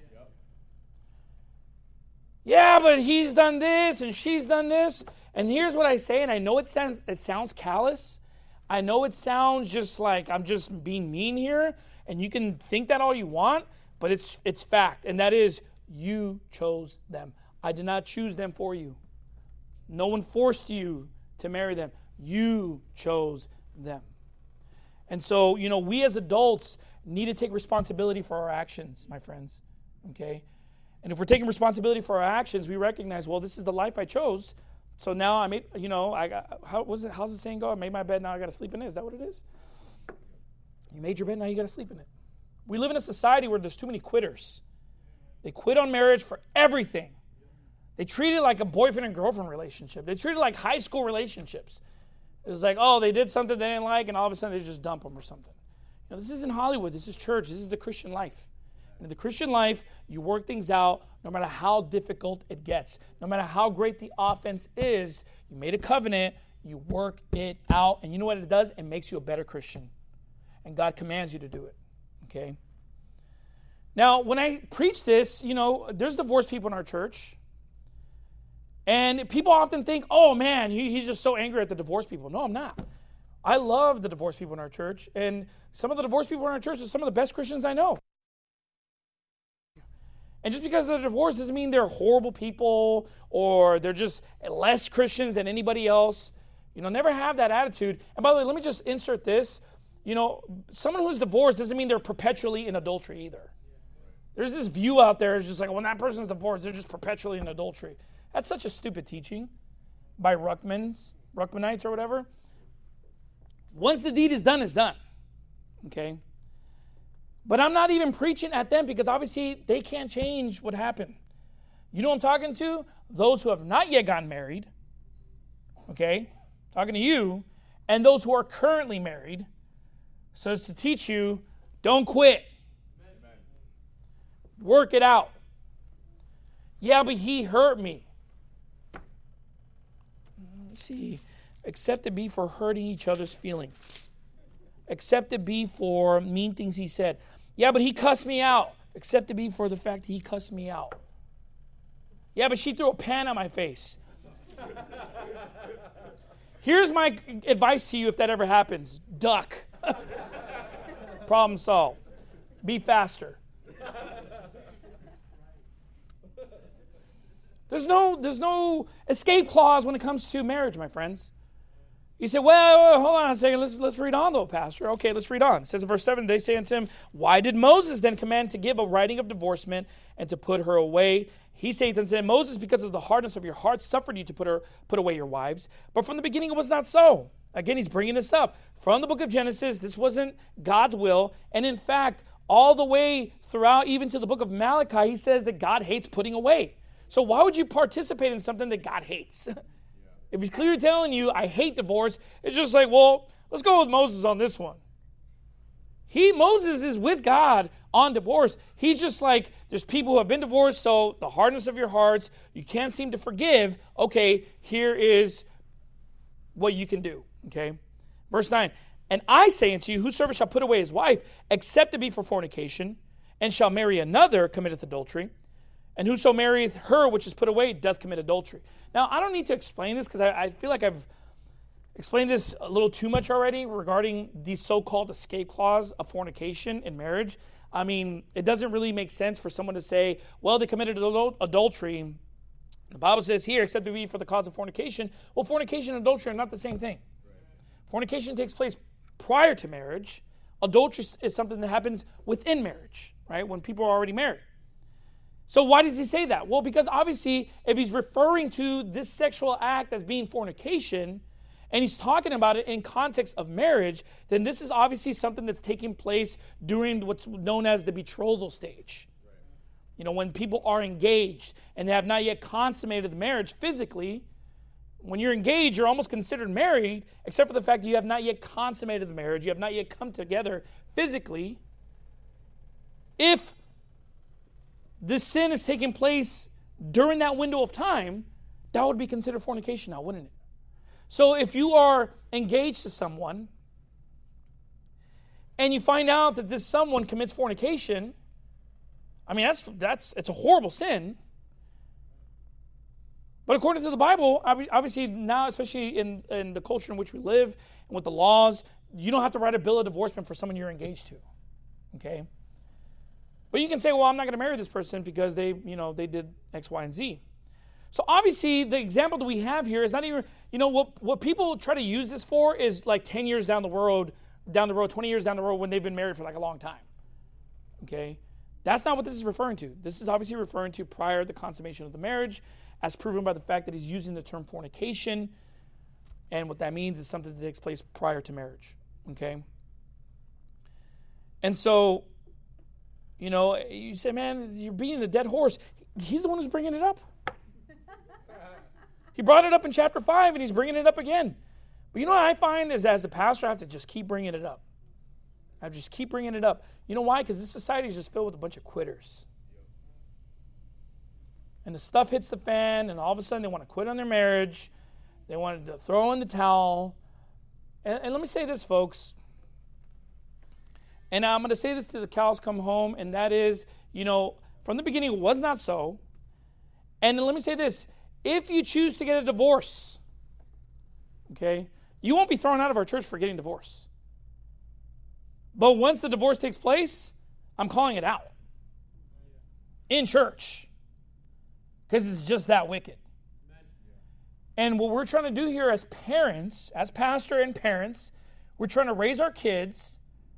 Yeah, but he's done this and she's done this. And here's what I say, and I know it sounds it sounds callous. I know it sounds just like I'm just being mean here, and you can think that all you want, but it's it's fact, and that is you chose them. I did not choose them for you. No one forced you to marry them. You chose them. And so, you know, we as adults need to take responsibility for our actions, my friends. Okay? And if we're taking responsibility for our actions, we recognize, well, this is the life I chose. So now I made, you know, I got, how was it, how's the saying go? I made my bed, now I got to sleep in it. Is that what it is? You made your bed, now you got to sleep in it. We live in a society where there's too many quitters. They quit on marriage for everything. They treat it like a boyfriend and girlfriend relationship. They treat it like high school relationships. It was like, oh, they did something they didn't like, and all of a sudden they just dump them or something. You know, this isn't Hollywood. This is church. This is the Christian life. And in the Christian life, you work things out no matter how difficult it gets. No matter how great the offense is, you made a covenant, you work it out. And you know what it does? It makes you a better Christian. And God commands you to do it. Okay? Now, when I preach this, you know, there's divorced people in our church. And people often think, oh, man, he, he's just so angry at the divorced people. No, I'm not. I love the divorced people in our church. And some of the divorced people in our church are some of the best Christians I know. And just because they're divorced doesn't mean they're horrible people or they're just less Christians than anybody else. You know, never have that attitude. And by the way, let me just insert this. You know, someone who's divorced doesn't mean they're perpetually in adultery either. There's this view out there, it's just like, when that person's divorced, they're just perpetually in adultery. That's such a stupid teaching by Ruckmans, Ruckmanites or whatever. Once the deed is done, it's done. Okay? But I'm not even preaching at them because obviously they can't change what happened. You know who I'm talking to? Those who have not yet gotten married. Okay? Talking to you. And those who are currently married. So it's to teach you, don't quit. Work it out. Yeah, but he hurt me. See, accept it be for hurting each other's feelings. Accept it be for mean things he said. Yeah, but he cussed me out. Accept it be for the fact that he cussed me out. Yeah, but she threw a pan on my face. Here's my advice to you if that ever happens. Duck. Problem solved. Be faster. There's no, there's no escape clause when it comes to marriage, my friends. You say, well, well, hold on a second. Let's, let's read on, though, Pastor. Okay, let's read on. It says in verse seven, they say unto him, why did Moses then command to give a writing of divorcement and to put her away? He saith unto them, Moses, because of the hardness of your hearts, suffered you to put her put away your wives. But from the beginning it was not so. Again, he's bringing this up. From the book of Genesis, this wasn't God's will. And in fact, all the way throughout, even to the book of Malachi, he says that God hates putting away. So why would you participate in something that God hates? If he's clearly telling you, I hate divorce, it's just like, well, let's go with Moses on this one. He, Moses is with God on divorce. He's just like, there's people who have been divorced, so the hardness of your hearts, you can't seem to forgive. Okay, here is what you can do, okay? Verse nine, and I say unto you, whosoever shall put away his wife, except it be for fornication, and shall marry another, committeth adultery. And whoso marrieth her which is put away doth commit adultery. Now, I don't need to explain this because I, I feel like I've explained this a little too much already regarding the so-called escape clause of fornication in marriage. I mean, it doesn't really make sense for someone to say, well, they committed adul- adultery. The Bible says here, except it be for the cause of fornication. Well, fornication and adultery are not the same thing. Fornication takes place prior to marriage. Adultery is something that happens within marriage, right, when people are already married. So why does he say that? Well, because obviously, if he's referring to this sexual act as being fornication, and he's talking about it in context of marriage, then this is obviously something that's taking place during what's known as the betrothal stage. Right. You know, when people are engaged and they have not yet consummated the marriage physically. When you're engaged, you're almost considered married, except for the fact that you have not yet consummated the marriage. You have not yet come together physically. If this sin is taking place during that window of time, that would be considered fornication now, wouldn't it? So if you are engaged to someone and you find out that this someone commits fornication, I mean, that's that's it's a horrible sin. But according to the Bible, obviously now, especially in, in the culture in which we live and with the laws, you don't have to write a bill of divorcement for someone you're engaged to. Okay? But you can say, well, I'm not going to marry this person because they, you know, they did X, Y, and Z. So obviously, the example that we have here is not even, you know, what what people try to use this for is like ten years down the road, down the road, twenty years down the road when they've been married for like a long time. Okay? That's not what this is referring to. This is obviously referring to prior to the consummation of the marriage, as proven by the fact that he's using the term fornication. And what that means is something that takes place prior to marriage. Okay? And so, you know, you say, man, you're beating a dead horse. He's the one who's bringing it up. He brought it up in chapter five, and he's bringing it up again. But you know what I find is as a pastor, I have to just keep bringing it up. I have to just keep bringing it up. You know why? Because this society is just filled with a bunch of quitters. And the stuff hits the fan, and all of a sudden they want to quit on their marriage. They want to throw in the towel. And, and let me say this, folks. And I'm going to say this till the cows come home, and that is, you know, from the beginning it was not so. And let me say this. If you choose to get a divorce, okay, you won't be thrown out of our church for getting divorced. But once the divorce takes place, I'm calling it out. In church. Because it's just that wicked. And what we're trying to do here as parents, as pastor and parents, we're trying to raise our kids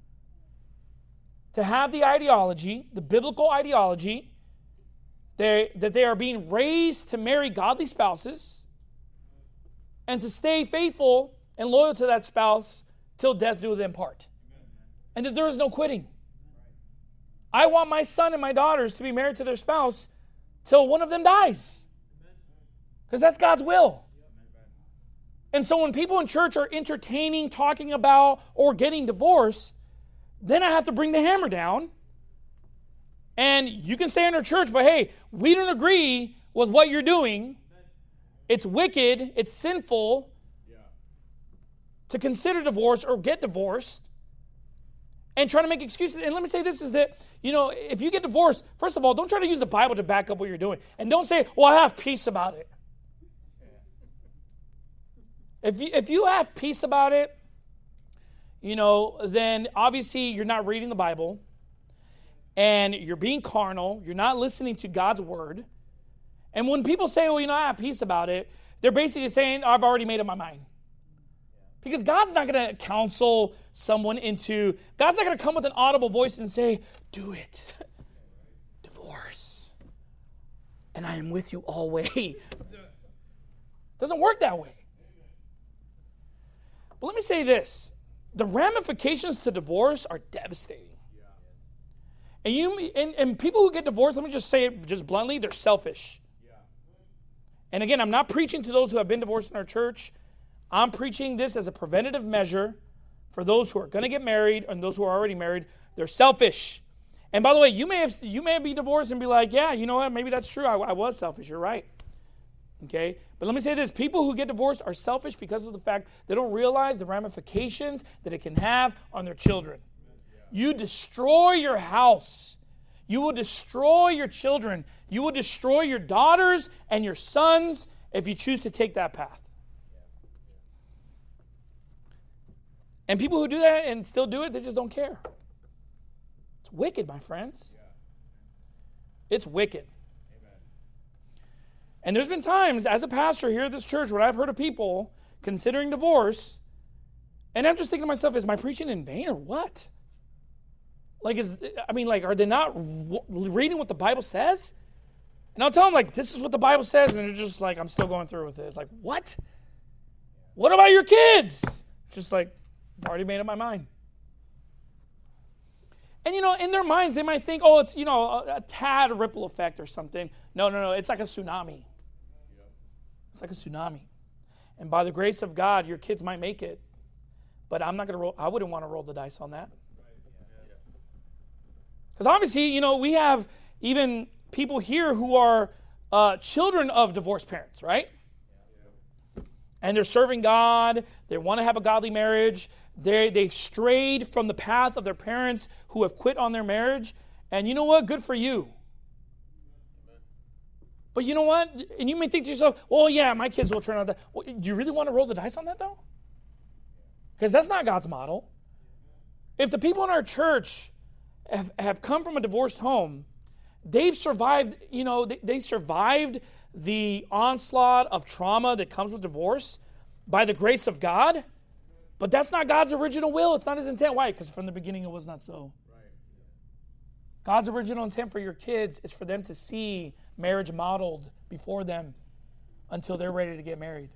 to have the ideology, the biblical ideology, they, that they are being raised to marry godly spouses and to stay faithful and loyal to that spouse till death do them part. And that there is no quitting. I want my son and my daughters to be married to their spouse till one of them dies. Because that's God's will. And so when people in church are entertaining, talking about, or getting divorced, then I have to bring the hammer down And you can stay in our church, but hey, we don't agree with what you're doing. It's wicked. It's sinful to consider divorce or get divorced and try to make excuses. And let me say this is that, you know, if you get divorced, first of all, don't try to use the Bible to back up what you're doing. And don't say, well, I have peace about it. If you, if you have peace about it, you know, then obviously you're not reading the Bible and you're being carnal. You're not listening to God's word. And when people say, well, you know, I have peace about it, they're basically saying, I've already made up my mind. Because God's not going to counsel someone into, God's not going to come with an audible voice and say, do it. Divorce. And I am with you always. Doesn't work that way. But let me say this. The ramifications to divorce are devastating. And you and, and people who get divorced, let me just say it just bluntly, they're selfish. And again, I'm not preaching to those who have been divorced in our church. I'm preaching this as a preventative measure for those who are going to get married and those who are already married. They're selfish. And by the way, you may have you may be divorced and be like, yeah, you know what? Maybe that's true. I, I was selfish. You're right. Okay? But let me say this. People who get divorced are selfish because of the fact they don't realize the ramifications that it can have on their children. You destroy your house. You will destroy your children. You will destroy your daughters and your sons if you choose to take that path. And people who do that and still do it, they just don't care. It's wicked, my friends. It's wicked. And there's been times as a pastor here at this church when I've heard of people considering divorce, and I'm just thinking to myself, is my preaching in vain or what? Like, is I mean, like, are they not w- reading what the Bible says? And I'll tell them, like, this is what the Bible says, and they're just like, I'm still going through with it. It's like, what? What about your kids? Just like, I've already made up my mind. And, you know, in their minds, they might think, oh, it's, you know, a, a tad ripple effect or something. No, no, no. It's like a tsunami. It's like a tsunami. And by the grace of God, your kids might make it. But I'm not going to roll, I wouldn't want to roll the dice on that. Because obviously, you know, we have even people here who are uh, children of divorced parents, right? And they're serving God. They want to have a godly marriage. They, they've strayed from the path of their parents who have quit on their marriage. And you know what? Good for you. But you know what? And you may think to yourself, well, yeah, my kids will turn out that. Well, do you really want to roll the dice on that, though? Because that's not God's model. If the people in our church have, have come from a divorced home, they've survived, you know, they, they survived the onslaught of trauma that comes with divorce by the grace of God. But that's not God's original will. It's not his intent. Why? Because from the beginning it was not so. Right. God's original intent for your kids is for them to see marriage modeled before them until they're ready to get married.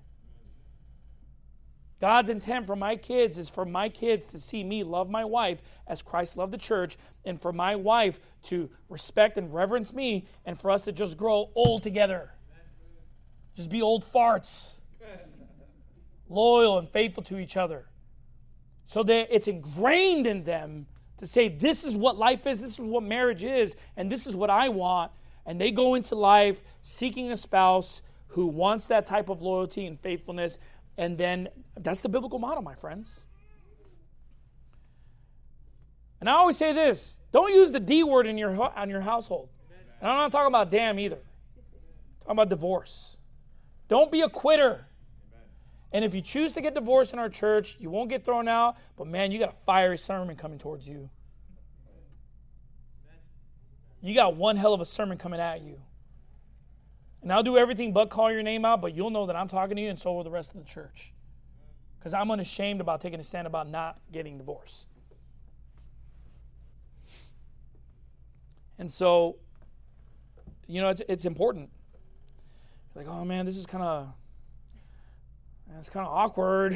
God's intent for my kids is for my kids to see me love my wife as Christ loved the church, and for my wife to respect and reverence me, and for us to just grow old together. Just be old farts. Loyal and faithful to each other. So that it's ingrained in them to say, this is what life is, this is what marriage is, and this is what I want. And they go into life seeking a spouse who wants that type of loyalty and faithfulness. And then that's the biblical model, my friends. And I always say this, don't use the D word in your on your household. And I'm not talking about damn either. I'm talking about divorce. Don't be a quitter. And if you choose to get divorced in our church, you won't get thrown out, but man, you got a fiery sermon coming towards you. You got one hell of a sermon coming at you. And I'll do everything but call your name out, but you'll know that I'm talking to you, and so will the rest of the church. Because I'm unashamed about taking a stand about not getting divorced. And so, you know, it's it's important. Like, oh man, this is kind of, it's kind of awkward.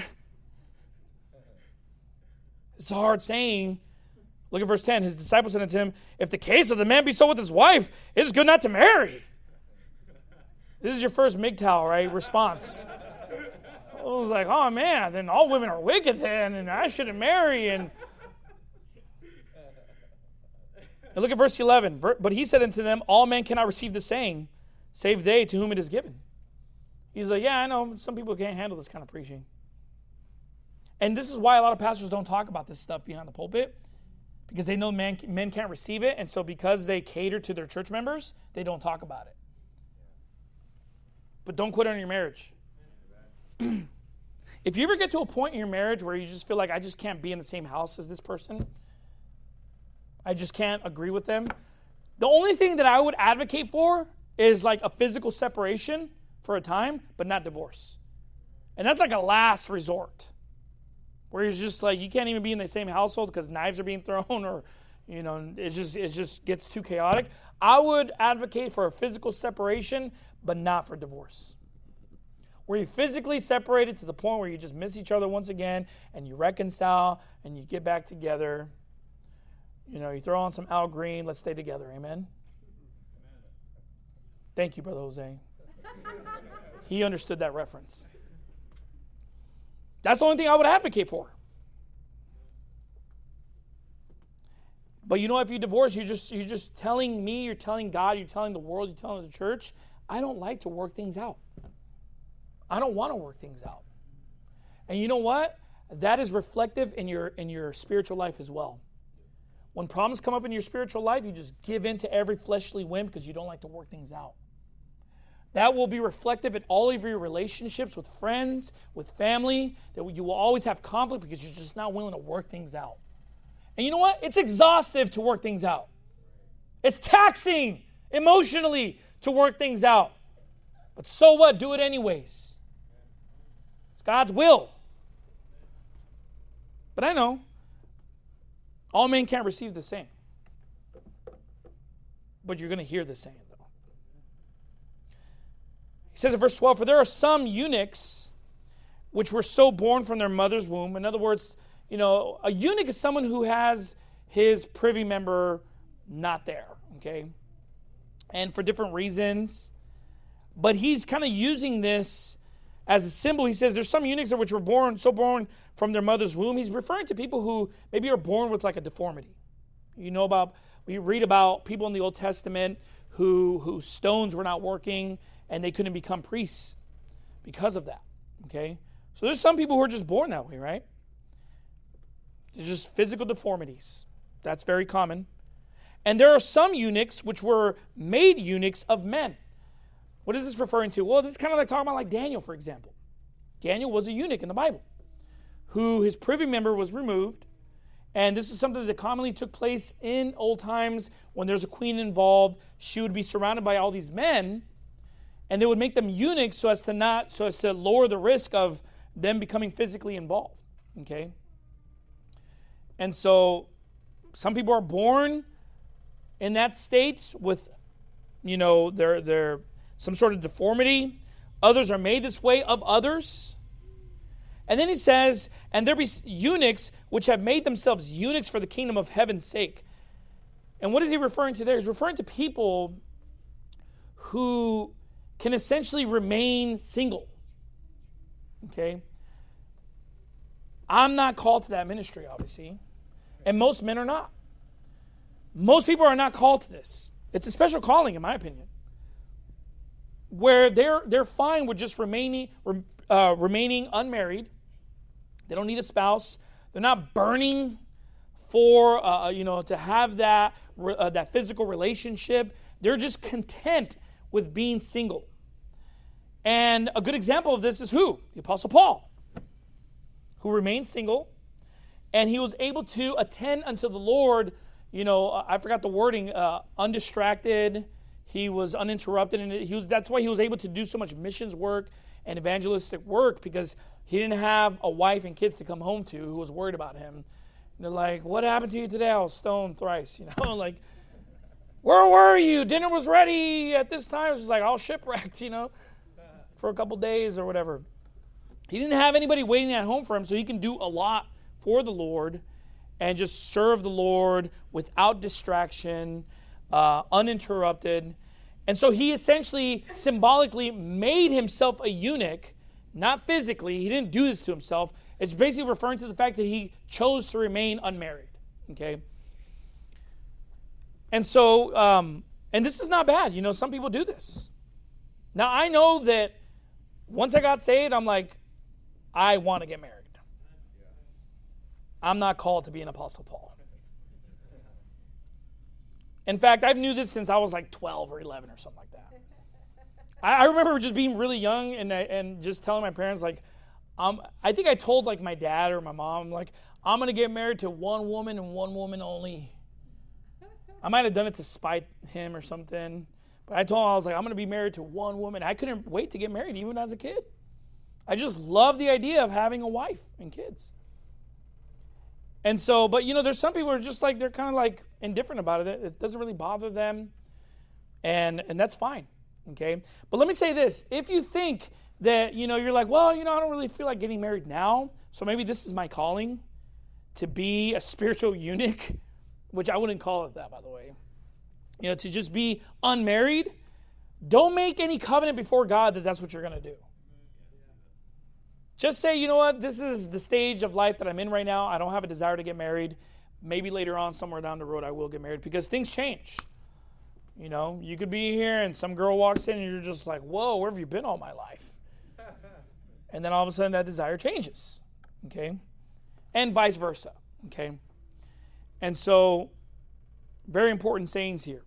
It's a hard saying. Look at verse ten. His disciples said unto him, if the case of the man be so with his wife, it is good not to marry. This is your first M G T O W, right, response. I was like, oh man, then all women are wicked then, and I shouldn't marry. And And look at verse eleven. But he said unto them, all men cannot receive the saying, save they to whom it is given. He's like, yeah, I know. Some people can't handle this kind of preaching. And this is why a lot of pastors don't talk about this stuff behind the pulpit, because they know men, men can't receive it. And so because they cater to their church members, they don't talk about it. But don't quit on your marriage. If you ever get to a point in your marriage where you just feel like, I just can't be in the same house as this person, I just can't agree with them, the only thing that I would advocate for is like a physical separation for a time, but not divorce. And that's like a last resort, where it's just like you can't even be in the same household because knives are being thrown, or you know, it just it just gets too chaotic. I would advocate for a physical separation, but not for divorce. Where you physically separated to the point where you just miss each other once again, and you reconcile, and you get back together. You know, you throw on some Al Green, let's stay together, amen? Thank you, Brother Jose. He understood that reference. That's the only thing I would advocate for. But you know, if you divorce, you're just you're just telling me, you're telling God, you're telling the world, you're telling the church, I don't like to work things out. I don't want to work things out. And you know what? That is reflective in your in your spiritual life as well. When problems come up in your spiritual life, you just give in to every fleshly whim because you don't like to work things out. That will be reflective in all of your relationships with friends, with family, that you will always have conflict because you're just not willing to work things out. And you know what? It's exhaustive to work things out. It's taxing emotionally to work things out. But so what? Do it anyways. It's God's will. But I know all men can't receive the same. But you're going to hear the same, though. He says in verse twelve, for there are some eunuchs which were so born from their mother's womb. In other words, you know, a eunuch is someone who has his privy member not there, okay? And for different reasons. But he's kind of using this as a symbol. He says there's some eunuchs which were born, so born from their mother's womb. He's referring to people who maybe are born with like a deformity. You know about, we read about people in the Old Testament who whose stones were not working and they couldn't become priests because of that, okay? So there's some people who are just born that way, right? They're just physical deformities. That's very common. And there are some eunuchs which were made eunuchs of men. What is this referring to? Well, this is kind of like talking about like Daniel, for example. Daniel was a eunuch in the Bible, who his privy member was removed. And this is something that commonly took place in old times when there's a queen involved. She would be surrounded by all these men, and they would make them eunuchs so as to not, so as to lower the risk of them becoming physically involved. Okay? And so some people are born in that state with, you know, their their some sort of deformity. Others are made this way of others. And then he says, and there be eunuchs which have made themselves eunuchs for the kingdom of heaven's sake. And what is he referring to there? He's referring to people who can essentially remain single. Okay? I'm not called to that ministry, obviously. And most men are not. Most people are not called to this. It's a special calling, in my opinion, where they're they're fine with just remaining uh, remaining unmarried. They don't need a spouse. They're not burning for uh, you know to have that uh, that physical relationship. They're just content with being single. And a good example of this is who? The Apostle Paul, who remained single, and he was able to attend unto the Lord. You know, I forgot the wording. Uh, undistracted. He was uninterrupted, and he was. That's why he was able to do so much missions work and evangelistic work, because he didn't have a wife and kids to come home to who was worried about him. And they're like, "What happened to you today? I was stoned thrice." You know, like, "Where were you? Dinner was ready at this time." It was like all shipwrecked, you know, for a couple days or whatever. He didn't have anybody waiting at home for him, so he can do a lot for the Lord and just serve the Lord without distraction, uh, uninterrupted. And so he essentially symbolically made himself a eunuch, not physically. He didn't do this to himself. It's basically referring to the fact that he chose to remain unmarried. Okay? And so, um, and this is not bad. You know, some people do this. Now, I know that once I got saved, I'm like, I want to get married. I'm not called to be an Apostle Paul. In fact, I knew this since I was like twelve or eleven or something like that. I, I remember just being really young and and just telling my parents, like, um, I think I told like my dad or my mom, like, I'm going to get married to one woman and one woman only. I might have done it to spite him or something. But I told him, I was like, I'm going to be married to one woman. I couldn't wait to get married even as a kid. I just love the idea of having a wife and kids. And so, but you know, there's some people who are just like, they're kind of like indifferent about it. It doesn't really bother them. And and that's fine, okay? But let me say this. If you think that, you know, you're like, well, you know, I don't really feel like getting married now, so maybe this is my calling to be a spiritual eunuch, which I wouldn't call it that, by the way. You know, to just be unmarried, don't make any covenant before God that that's what you're going to do. Just say, you know what, this is the stage of life that I'm in right now. I don't have a desire to get married. Maybe later on, somewhere down the road, I will get married because things change. You know, you could be here and some girl walks in and you're just like, whoa, where have you been all my life? And then all of a sudden that desire changes, okay? And vice versa, okay? And so, very important sayings here.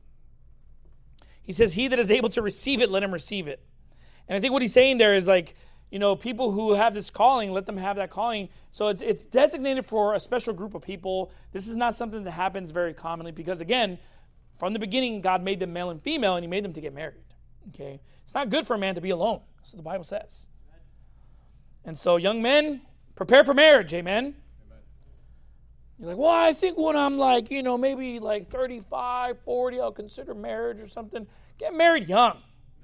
He says, he that is able to receive it, let him receive it. And I think what he's saying there is like, you know, people who have this calling, let them have that calling. So it's it's designated for a special group of people. This is not something that happens very commonly because, again, from the beginning, God made them male and female, and he made them to get married. Okay? It's not good for a man to be alone. That's what the Bible says. And so, young men, prepare for marriage, amen? Amen. You're like, well, I think when I'm like, you know, maybe like thirty-five, forty, I'll consider marriage or something. Get married young.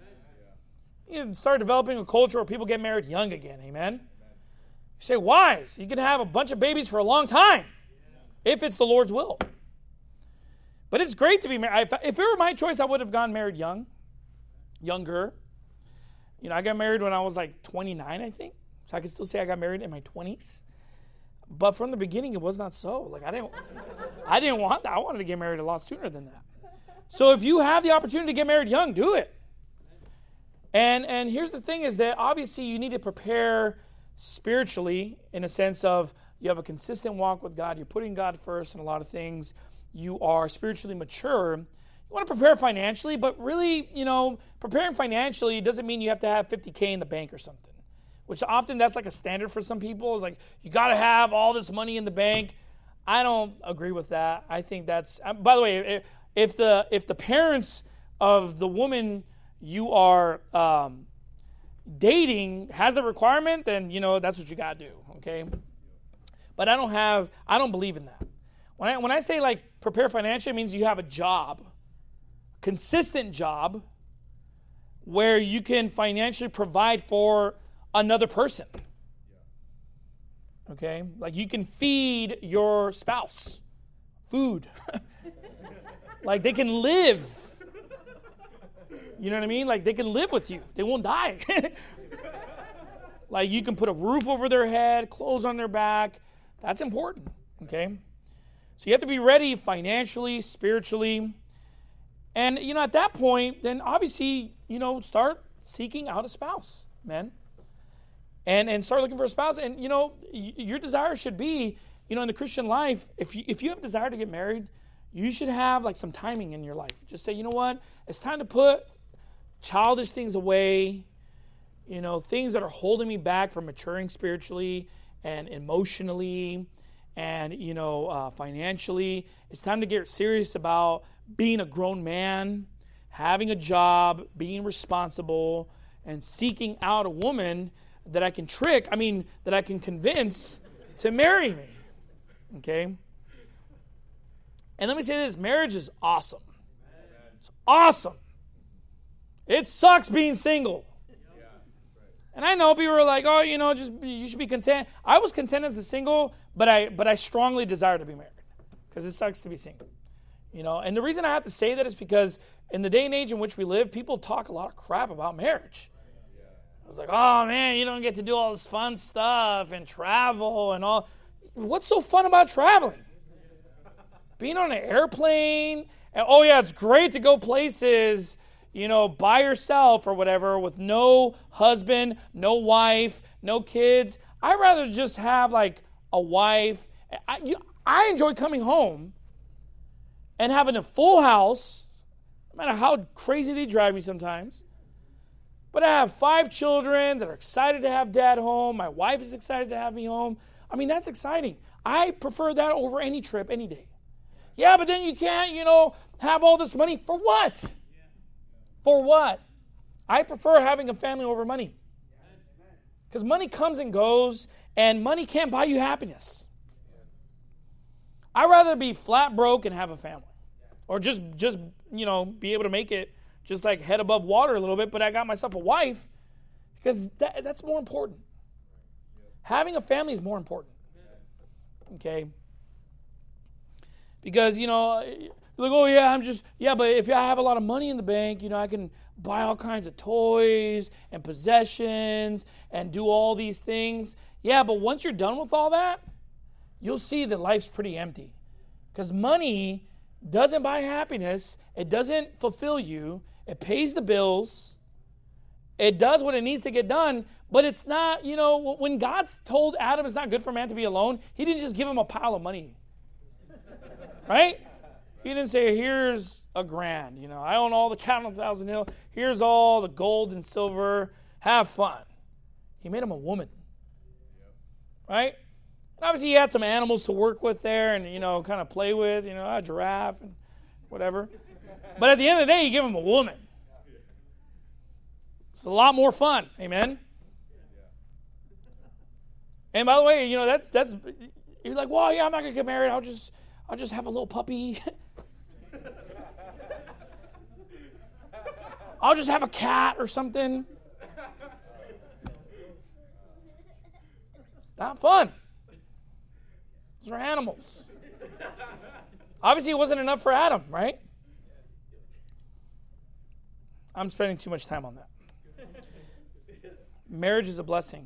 You can start developing a culture where people get married young again, amen? You say, why? So you can have a bunch of babies for a long time, if it's the Lord's will. But it's great to be married. If it were my choice, I would have gone married young, younger. You know, I got married when I was like twenty-nine, I think. So I can still say I got married in my twenties. But from the beginning, it was not so. Like I didn't, I didn't want that. I wanted to get married a lot sooner than that. So if you have the opportunity to get married young, do it. And and here's the thing is that obviously you need to prepare spiritually in a sense of you have a consistent walk with God. You're putting God first in a lot of things. You are spiritually mature. You want to prepare financially, but really, you know, preparing financially doesn't mean you have to have fifty K in the bank or something, which often that's like a standard for some people. It's like, you got to have all this money in the bank. I don't agree with that. I think that's, by the way, if the if the parents of the woman you are um, dating has a requirement, then, you know, that's what you got to do, okay? But I don't have, I don't believe in that. When I, when I say, like, prepare financially, it means you have a job, consistent job, where you can financially provide for another person, okay? Like, you can feed your spouse food. Like, they can live. You know what I mean? Like, they can live with you. They won't die. Like, you can put a roof over their head, clothes on their back. That's important, okay? So you have to be ready financially, spiritually. And, you know, at that point, then obviously, you know, start seeking out a spouse, men. And and start looking for a spouse. And, you know, y- your desire should be, you know, in the Christian life, if you, if you have a desire to get married, you should have, like, some timing in your life. Just say, you know what? It's time to put childish things away, you know, things that are holding me back from maturing spiritually and emotionally and, you know, uh, financially. It's time to get serious about being a grown man, having a job, being responsible, and seeking out a woman that I can trick, I mean, that I can convince to marry me, okay? And let me say this, marriage is awesome. It's awesome. It sucks being single. And I know people are like, oh, you know, just you should be content. I was content as a single, but I but I strongly desire to be married because it sucks to be single. You know, and the reason I have to say that is because in the day and age in which we live, people talk a lot of crap about marriage. I was like, oh man, you don't get to do all this fun stuff and travel and all. What's so fun about traveling? Being on an airplane And, oh, yeah, it's great to go places, you know, by yourself or whatever with no husband, no wife, no kids. I'd rather just have, like, a wife. I, you, I enjoy coming home and having a full house, no matter how crazy they drive me sometimes. But I have five children that are excited to have dad home. My wife is excited to have me home. I mean, that's exciting. I prefer that over any trip, any day. Yeah, but then you can't, you know, have all this money. For what? For what? I prefer having a family over money. Because money comes and goes, and money can't buy you happiness. I'd rather be flat broke and have a family. Or just, just, you know, be able to make it just like head above water a little bit, but I got myself a wife because that, that's more important. Having a family is more important. Okay? Because, you know, like, oh, yeah, I'm just, yeah, but if I have a lot of money in the bank, you know, I can buy all kinds of toys and possessions and do all these things. Yeah, but once you're done with all that, you'll see that life's pretty empty. Because money doesn't buy happiness. It doesn't fulfill you. It pays the bills. It does what it needs to get done, but it's not, you know, when God told Adam it's not good for man to be alone, he didn't just give him a pile of money. Right? He didn't say, here's a grand. You know, I own all the cattle on Thousand Hill. Here's all the gold and silver. Have fun. He made him a woman. Right? And obviously he had some animals to work with there and, you know, kind of play with, you know, a giraffe and whatever. But at the end of the day, you give him a woman. It's a lot more fun. Amen? And by the way, you know, that's, that's you're like, well, yeah, I'm not going to get married. I'll just, I'll just have a little puppy. I'll just have a cat or something. It's not fun. Those are animals. Obviously, it wasn't enough for Adam, right? I'm spending too much time on that. Marriage is a blessing.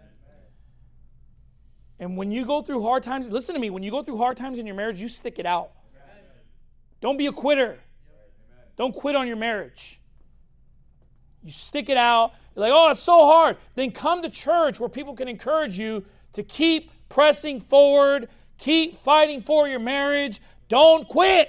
And when you go through hard times, listen to me, when you go through hard times in your marriage, you stick it out. Don't be a quitter. Don't quit on your marriage. You stick it out. You're like, oh, it's so hard. Then come to church where people can encourage you to keep pressing forward, keep fighting for your marriage. Don't quit.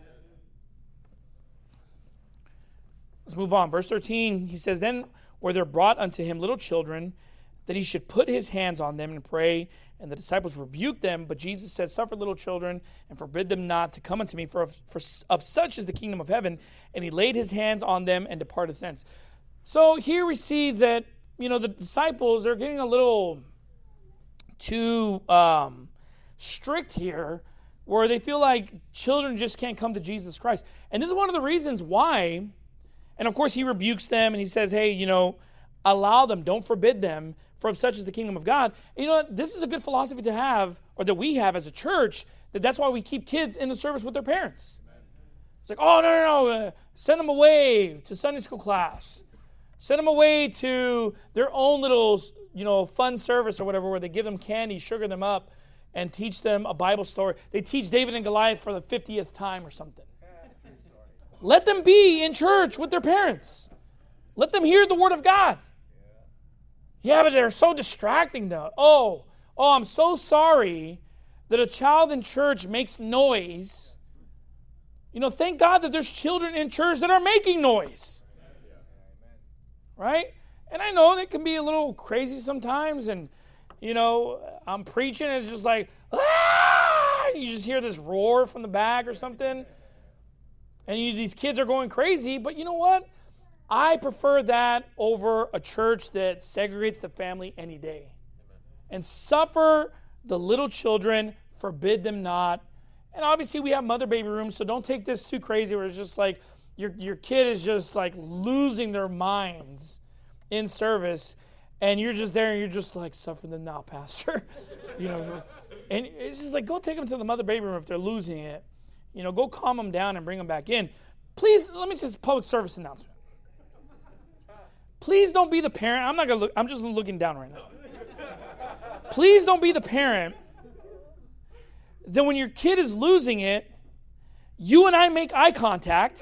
Let's move on. Verse thirteen, he says, then were there brought unto him little children, that he should put his hands on them and pray. And the disciples rebuked them. But Jesus said, suffer little children, and forbid them not to come unto me, for of, for of such is the kingdom of heaven. And he laid his hands on them and departed thence. So here we see that, you know, the disciples are getting a little too um, strict here, where they feel like children just can't come to Jesus Christ. And this is one of the reasons why. And of course, he rebukes them and he says, hey, you know, allow them, don't forbid them, for of such is the kingdom of God. And you know what? This is a good philosophy to have, or that we have as a church, that that's why we keep kids in the service with their parents. It's like, oh, no, no, no, uh, send them away to Sunday school class. Send them away to their own little, you know, fun service or whatever, where they give them candy, sugar them up, and teach them a Bible story. They teach David and Goliath for the fiftieth time or something. Let them be in church with their parents. Let them hear the word of God. Yeah, but they're so distracting though. Oh, oh, I'm so sorry that a child in church makes noise. You know, thank God that there's children in church that are making noise. Right? And I know they can be a little crazy sometimes, and, you know, I'm preaching and it's just like, ah! You just hear this roar from the back or something. And you, these kids are going crazy, but you know what? I prefer that over a church that segregates the family any day. And suffer the little children, forbid them not. And obviously we have mother baby rooms, so don't take this too crazy where it's just like your, your kid is just like losing their minds in service, and you're just there and you're just like, suffer them now, pastor. You know, and it's just like, go take them to the mother baby room if they're losing it. You know, go calm them down and bring them back in. Please, let me just public service announcement. Please don't be the parent. I'm not gonna look. I'm just looking down right now. Please don't be the parent that when your kid is losing it, You and I make eye contact,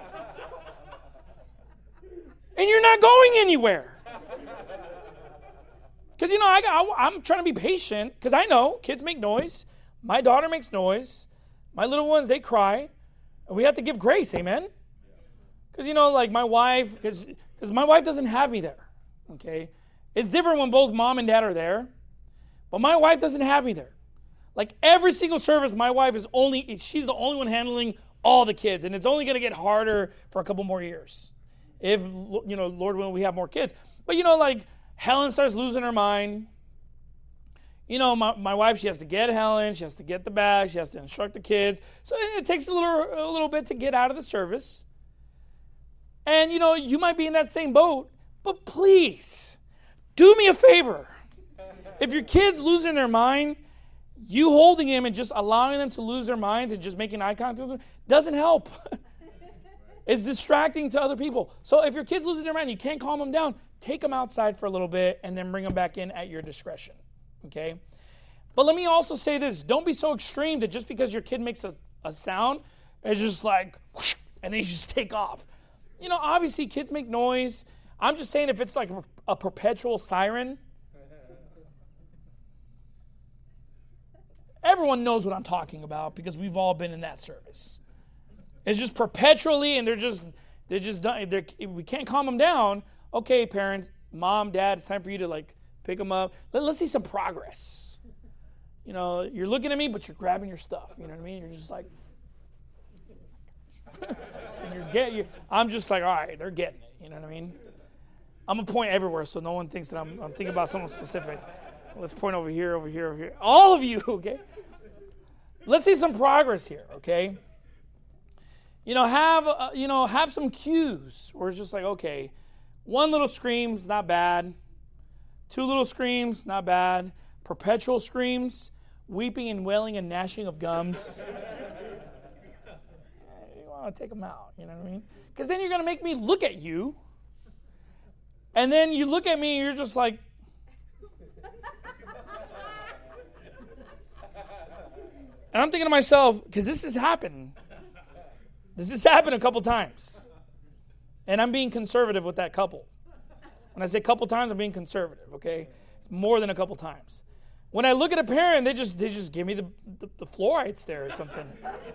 and you're not going anywhere. Because, you know, I got, I'm trying to be patient because I know kids make noise. My daughter makes noise. My little ones, they cry. And we have to give grace, amen? Because, you know, like my wife, because my wife doesn't have me there, okay? It's different when both mom and dad are there. But my wife doesn't have me there. Like every single service, my wife is only, she's the only one handling all the kids. And it's only going to get harder for a couple more years. If, you know, Lord willing, we have more kids. But, you know, like Helen starts losing her mind. You know, my, my wife, she has to get Helen. She has to get the bag. She has to instruct the kids. So it takes a little, a little bit to get out of the service. And, you know, you might be in that same boat. But please, do me a favor. If your kid's losing their mind, you holding him and just allowing them to lose their minds and just making eye contact with them doesn't help. It's distracting to other people. So if your kid's losing their mind, you can't calm them down, take them outside for a little bit and then bring them back in at your discretion. Okay? But let me also say this. Don't be so extreme that just because your kid makes a, a sound, it's just like, whoosh, and then you just take off. You know, obviously kids make noise. I'm just saying if it's like a, a perpetual siren, everyone knows what I'm talking about because we've all been in that service. It's just perpetually, and they're just, they're just done. They're, we can't calm them down. Okay, parents, mom, dad, it's time for you to like pick them up. Let, let's see some progress. You know, you're looking at me, but you're grabbing your stuff. You know what I mean? You're just like, and you're getting. You, I'm just like, all right, they're getting it. You know what I mean? I'm gonna point everywhere so no one thinks that I'm, I'm thinking about someone specific. Let's point over here, over here, over here. All of you, okay? Let's see some progress here, okay? You know, have uh, you know, have some cues where it's just like, okay, one little scream's not bad. Two little screams, not bad. Perpetual screams, weeping and wailing and gnashing of gums. You want to take them out, you know what I mean? Because then you're going to make me look at you. And then you look at me and you're just like, and I'm thinking to myself, because this has happened. This has happened a couple times. And I'm being conservative with that couple. When I say couple times, I'm being conservative, okay? It's more than a couple times. When I look at a parent, they just they just give me the, the, the fluoride stare or something.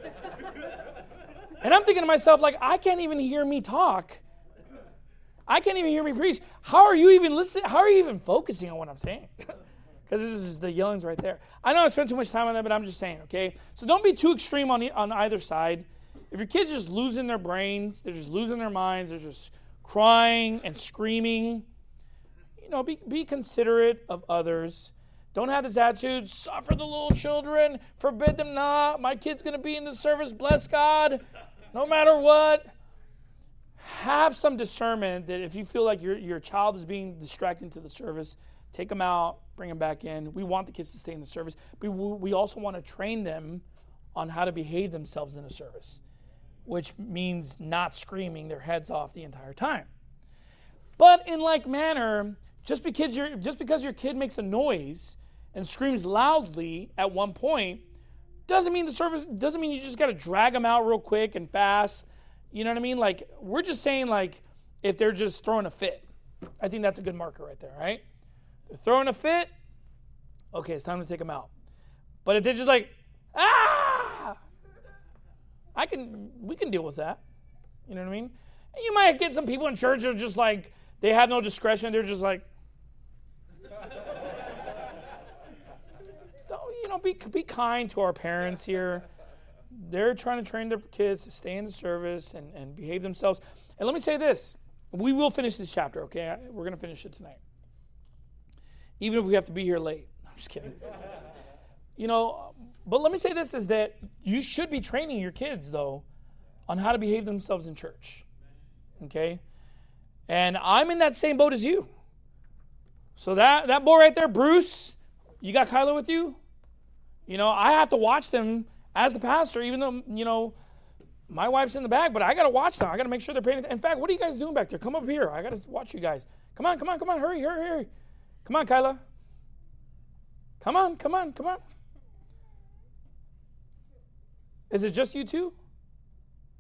And I'm thinking to myself, like, I can't even hear me talk. I can't even hear me preach. How are you even listening? How are you even focusing on what I'm saying? Because this is the yelling's right there. I know I spent too much time on that, but I'm just saying, okay? So don't be too extreme on, the, on either side. If your kids are just losing their brains, they're just losing their minds, they're just crying and screaming, you know, be, be considerate of others. Don't have this attitude, suffer the little children, forbid them not. My kid's going to be in the service, bless God, no matter what. Have some discernment that if you feel like your, your child is being distracted to the service, take them out, bring them back in. We want the kids to stay in the service. But we also want to train them on how to behave themselves in a service, which means not screaming their heads off the entire time. But in like manner, just because, you're, just because your kid makes a noise and screams loudly at one point, doesn't mean the service, doesn't mean you just got to drag them out real quick and fast. You know what I mean? Like, we're just saying, like, if they're just throwing a fit. I think that's a good marker right there, right? They're throwing a fit, okay, it's time to take them out. But if they're just like, ah, I can, we can deal with that. You know what I mean? And you might get some people in church who are just like, they have no discretion. They're just like, don't, you know, be, be kind to our parents here. They're trying to train their kids to stay in the service and, and behave themselves. And let me say this. We will finish this chapter, okay? We're going to finish it tonight. Even if we have to be here late. I'm just kidding. You know, but let me say this is that you should be training your kids, though, on how to behave themselves in church. Okay? And I'm in that same boat as you. So that, that boy right there, Bruce, you got Kyla with you? You know, I have to watch them as the pastor, even though, you know, my wife's in the back, but I got to watch them. I got to make sure they're paying attention. In fact, what are you guys doing back there? Come up here. I got to watch you guys. Come on, come on, come on. Hurry, hurry, hurry. Come on, Kyla. Come on, come on, come on. Is it just you two?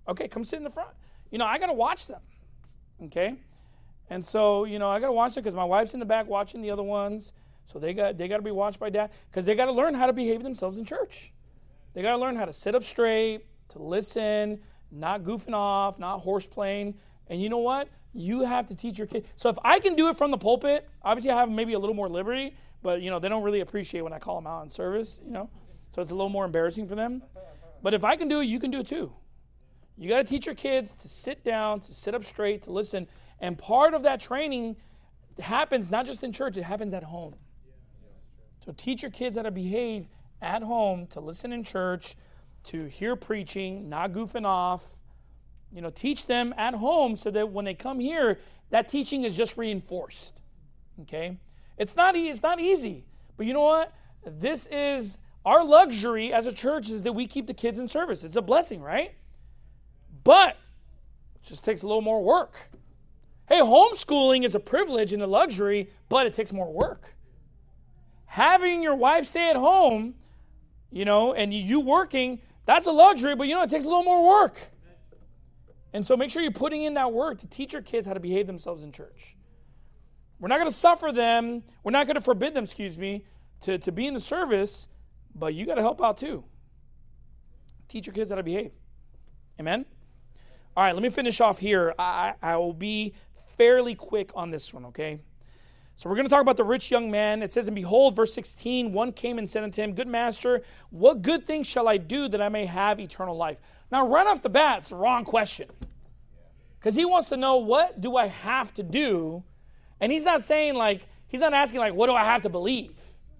Okay, come sit in the front. You know, I got to watch them. Okay? And so, you know, I got to watch them because my wife's in the back watching the other ones. So they got they got to be watched by dad because they got to learn how to behave themselves in church. They got to learn how to sit up straight, to listen, not goofing off, not horseplaying. And you know what? You have to teach your kids. So if I can do it from the pulpit, obviously I have maybe a little more liberty, but, you know, they don't really appreciate when I call them out in service, you know. So it's a little more embarrassing for them. But if I can do it, you can do it too. You got to teach your kids to sit down, to sit up straight, to listen. And part of that training happens not just in church, it happens at home. So teach your kids how to behave at home, to listen in church, to hear preaching, not goofing off. You know, teach them at home so that when they come here, that teaching is just reinforced. Okay? It's not, e- it's not easy. But you know what? This is our luxury as a church is that we keep the kids in service. It's a blessing, right? But it just takes a little more work. Hey, homeschooling is a privilege and a luxury, but it takes more work. Having your wife stay at home, you know, and you working, that's a luxury, but you know, it takes a little more work. And so make sure you're putting in that work to teach your kids how to behave themselves in church. We're not going to suffer them. We're not going to forbid them, excuse me, to, to be in the service, but you got to help out too. Teach your kids how to behave. Amen? All right, let me finish off here. I, I will be fairly quick on this one, okay? So we're going to talk about the rich young man. It says, and behold, verse sixteen, one came and said unto him, Good master, what good thing shall I do that I may have eternal life? Now, right off the bat, it's the wrong question. Because he wants to know, what do I have to do? And he's not saying like, he's not asking like, what do I have to believe?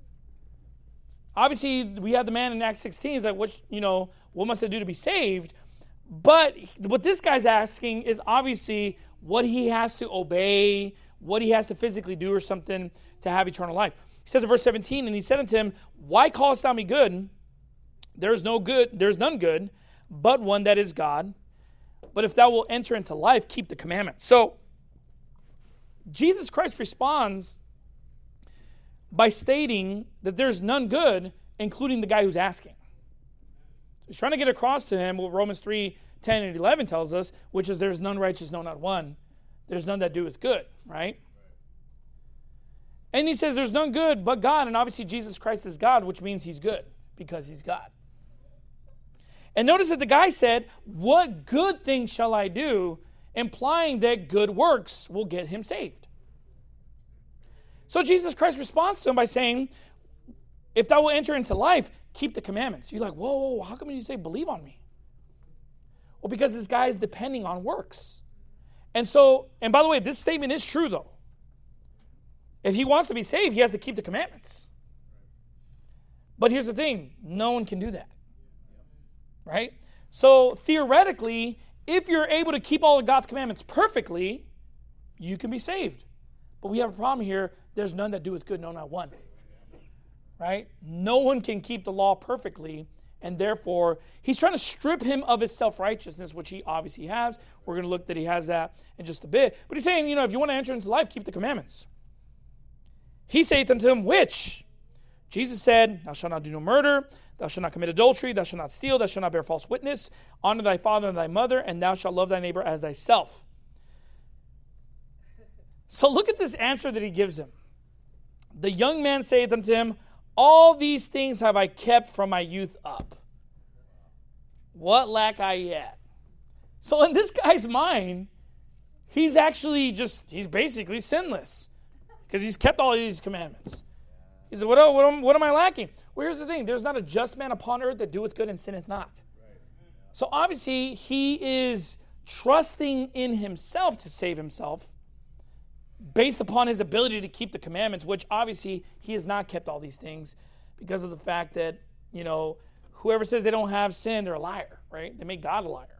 Obviously, we have the man in Acts sixteen. He's like, what, you know, what must I do to be saved? But what this guy's asking is obviously what he has to obey, what he has to physically do or something to have eternal life. He says in verse seventeen, and he said unto him, Why callest thou me good? There is no good, there is none good, but one that is God. But if thou wilt enter into life, keep the commandments. So Jesus Christ responds by stating that there's none good, including the guy who's asking. So he's trying to get across to him what Romans three, ten, and eleven tells us, which is there's none righteous, no, not one. There's none that doeth good, right? And he says there's none good but God, and obviously Jesus Christ is God, which means he's good because he's God. And notice that the guy said, what good thing shall I do? Implying that good works will get him saved. So Jesus Christ responds to him by saying, if thou wilt enter into life, keep the commandments. You're like, whoa, whoa, how come you say believe on me? Well, because this guy is depending on works. And so, and by the way, this statement is true though. If he wants to be saved, he has to keep the commandments. But here's the thing, no one can do that. Right? So theoretically, if you're able to keep all of God's commandments perfectly, you can be saved. But we have a problem here. There's none that doeth good, no, not one. Right? No one can keep the law perfectly, and therefore, he's trying to strip him of his self-righteousness, which he obviously has. We're going to look that he has that in just a bit. But he's saying, you know, if you want to enter into life, keep the commandments. He saith unto him, which? Jesus said, thou shalt not do no murder, thou shalt not commit adultery, thou shalt not steal, thou shalt not bear false witness, honor thy father and thy mother, and thou shalt love thy neighbor as thyself. So look at this answer that he gives him. The young man saith unto him, all these things have I kept from my youth up. What lack I yet? So in this guy's mind, he's actually just, he's basically sinless because he's kept all of these commandments. He said, what, what, am, what am I lacking? Well, here's the thing. There's not a just man upon earth that doeth good and sinneth not. So obviously, he is trusting in himself to save himself based upon his ability to keep the commandments, which obviously he has not kept all these things because of the fact that, you know, whoever says they don't have sin, they're a liar, right? They make God a liar.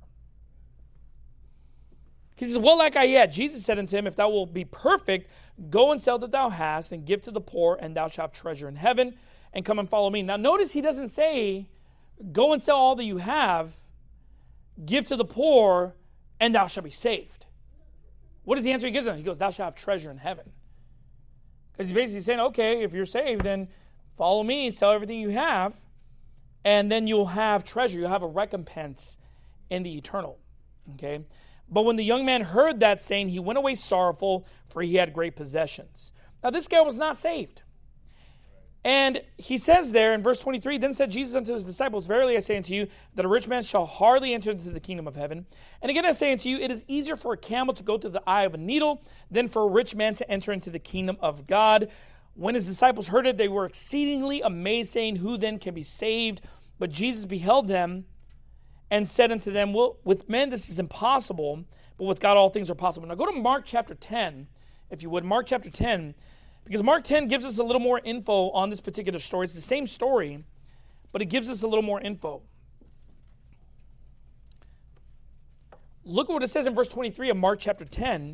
He says, what lack I yet? Jesus said unto him, if thou wilt be perfect, go and sell that thou hast, and give to the poor, and thou shalt have treasure in heaven, and come and follow me. Now notice he doesn't say, go and sell all that you have, give to the poor, and thou shalt be saved. What is the answer he gives him? He goes, thou shalt have treasure in heaven. Because he's basically saying, okay, if you're saved, then follow me, sell everything you have, and then you'll have treasure. You'll have a recompense in the eternal. Okay? But when the young man heard that saying, he went away sorrowful, for he had great possessions. Now, this guy was not saved. And he says there in verse twenty-three, then said Jesus unto his disciples, verily I say unto you, that a rich man shall hardly enter into the kingdom of heaven. And again I say unto you, it is easier for a camel to go to the eye of a needle than for a rich man to enter into the kingdom of God. When his disciples heard it, they were exceedingly amazed, saying, who then can be saved? But Jesus beheld them and said unto them, well, with men this is impossible, but with God all things are possible. Now go to Mark chapter ten, if you would. Mark chapter ten. Because Mark ten gives us a little more info on this particular story. It's the same story, but it gives us a little more info. Look at what it says in verse twenty-three of Mark chapter ten.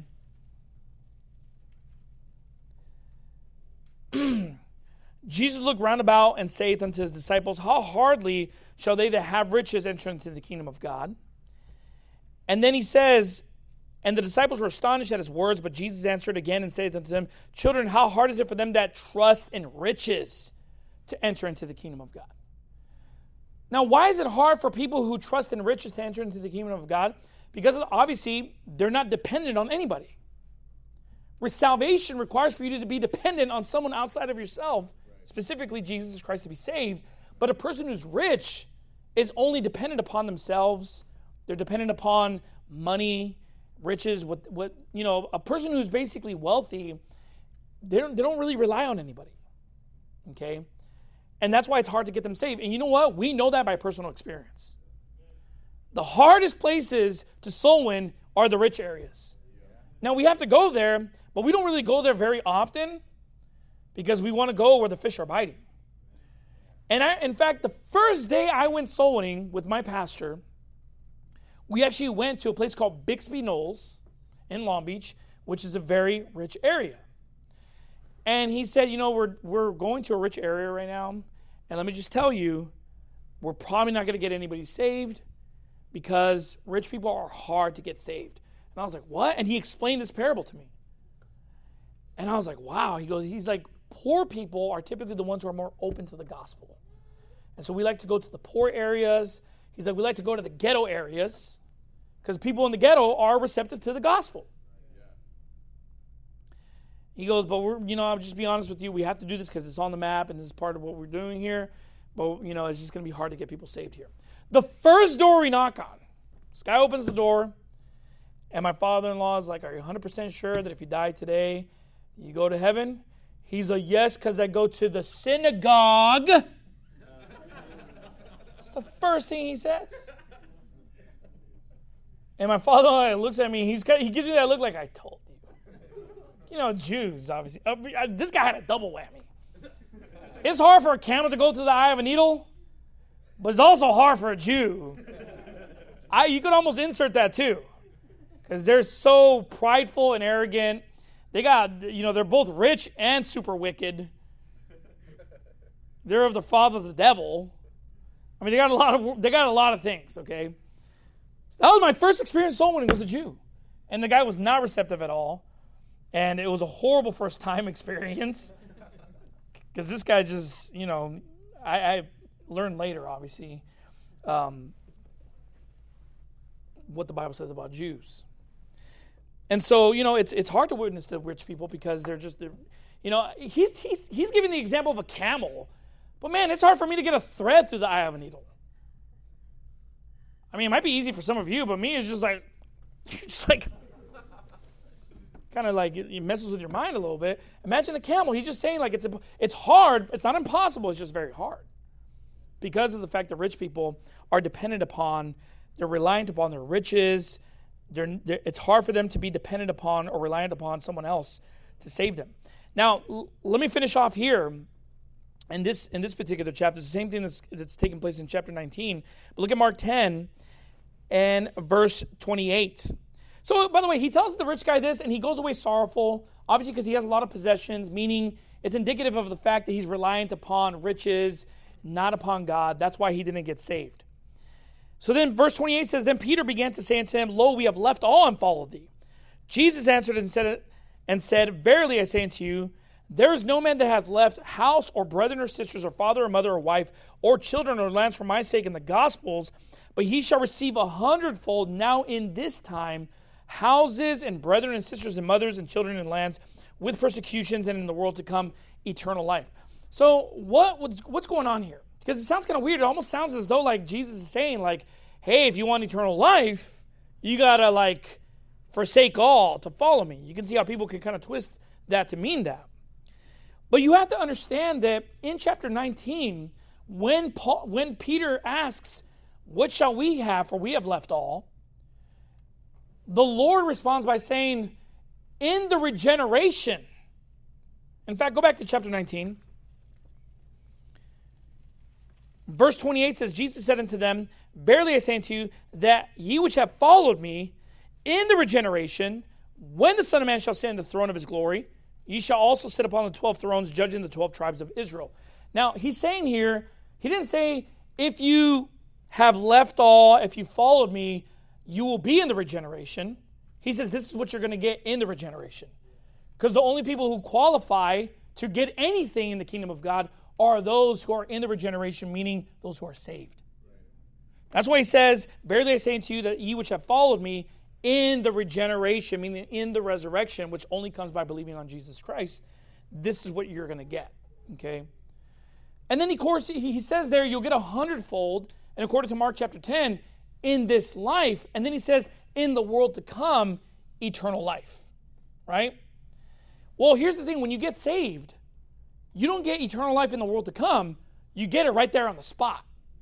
Jesus looked round about and saith unto his disciples, how hardly shall they that have riches enter into the kingdom of God? And then he says, and the disciples were astonished at his words, but Jesus answered again and said unto them, children, how hard is it for them that trust in riches to enter into the kingdom of God? Now, why is it hard for people who trust in riches to enter into the kingdom of God? Because obviously, they're not dependent on anybody. Where salvation requires for you to be dependent on someone outside of yourself, specifically Jesus Christ, to be saved. But a person who's rich is only dependent upon themselves. They're dependent upon money, riches. What what you know, a person who's basically wealthy, they don't they don't really rely on anybody. Okay? And that's why it's hard to get them saved. And you know what? We know that by personal experience. The hardest places to soul win are the rich areas. Now we have to go there, but we don't really go there very often because we want to go where the fish are biting. And I, in fact, the first day I went soul winning with my pastor, we actually went to a place called Bixby Knolls in Long Beach, which is a very rich area. And he said, you know, we're we're going to a rich area right now, and let me just tell you, we're probably not going to get anybody saved because rich people are hard to get saved. And I was like, what? And he explained this parable to me. And I was like, wow. He goes, he's like, poor people are typically the ones who are more open to the gospel. And so we like to go to the poor areas. He's like, we like to go to the ghetto areas because people in the ghetto are receptive to the gospel. He goes, but we're, you know, I'll just be honest with you. We have to do this because it's on the map and this is part of what we're doing here. But, you know, it's just going to be hard to get people saved here. The first door we knock on, this guy opens the door, and my father-in-law is like, are you one hundred percent sure that if you die today, you go to heaven? He's like, yes, because I go to the synagogue. It's the first thing he says. And my father-in-law looks at me, he's got, he gives me that look like, I told you. You know, Jews, obviously. Uh, this guy had a double whammy. It's hard for a camel to go to the eye of a needle, but it's also hard for a Jew. I, you could almost insert that too, because they're so prideful and arrogant. They got, you know, they're both rich and super wicked. They're of the father of the devil. I mean, they got a lot of they got a lot of things. Okay, that was my first experience soul winning was a Jew, and the guy was not receptive at all, and it was a horrible first time experience. Because this guy just, you know, I, I learned later, obviously, um, what the Bible says about Jews. And so, you know, it's it's hard to witness to rich people because they're just, they're, you know, he's, he's, he's giving the example of a camel. But, man, it's hard for me to get a thread through the eye of a needle. I mean, it might be easy for some of you, but me, it's just like, just like... kind of like it messes with your mind a little bit. Imagine a camel. He's just saying like it's it's hard. It's not impossible. It's just very hard because of the fact that rich people are dependent upon, they're reliant upon their riches. They're, they're, it's hard for them to be dependent upon or reliant upon someone else to save them. Now, l- let me finish off here in this in this particular chapter. It's the same thing that's, that's taking place in chapter nineteen. But look at Mark ten and verse twenty-eight. So, by the way, he tells the rich guy this, and he goes away sorrowful, obviously because he has a lot of possessions, meaning it's indicative of the fact that he's reliant upon riches, not upon God. That's why he didn't get saved. So then verse twenty-eight says, then Peter began to say unto him, lo, we have left all and followed thee. Jesus answered and said, and said, verily I say unto you, There is no man that hath left house or brethren or sisters or father or mother or wife or children or lands for my sake in the Gospels, but he shall receive a hundredfold now in this time houses and brethren and sisters and mothers and children and lands with persecutions, and in the world to come eternal life. So what what's going on here? Because it sounds kind of weird. It almost sounds as though like Jesus is saying like, hey, if you want eternal life, you got to like forsake all to follow me. You can see how people can kind of twist that to mean that. But you have to understand that in chapter nineteen, when Paul, when Peter asks, what shall we have, for we have left all, the Lord responds by saying, in the regeneration. In fact, go back to chapter nineteen. Verse twenty-eight says, Jesus said unto them, verily I say unto you, that ye which have followed me in the regeneration, when the Son of Man shall sit in the throne of his glory, ye shall also sit upon the twelve thrones, judging the twelve tribes of Israel. Now, he's saying here, he didn't say, if you have left all, if you followed me, you will be in the regeneration. He says this is what you're going to get in the regeneration. Because the only people who qualify to get anything in the kingdom of God are those who are in the regeneration, meaning those who are saved. That's why he says, verily I say unto you that ye which have followed me in the regeneration, meaning in the resurrection, which only comes by believing on Jesus Christ, this is what you're going to get. Okay? And then, of course, he says there, you'll get a hundredfold, and according to Mark chapter ten, in this life. And then he says, in the world to come, eternal life. Right? Well, here's the thing. When you get saved, you don't get eternal life in the world to come. You get it right there on the spot.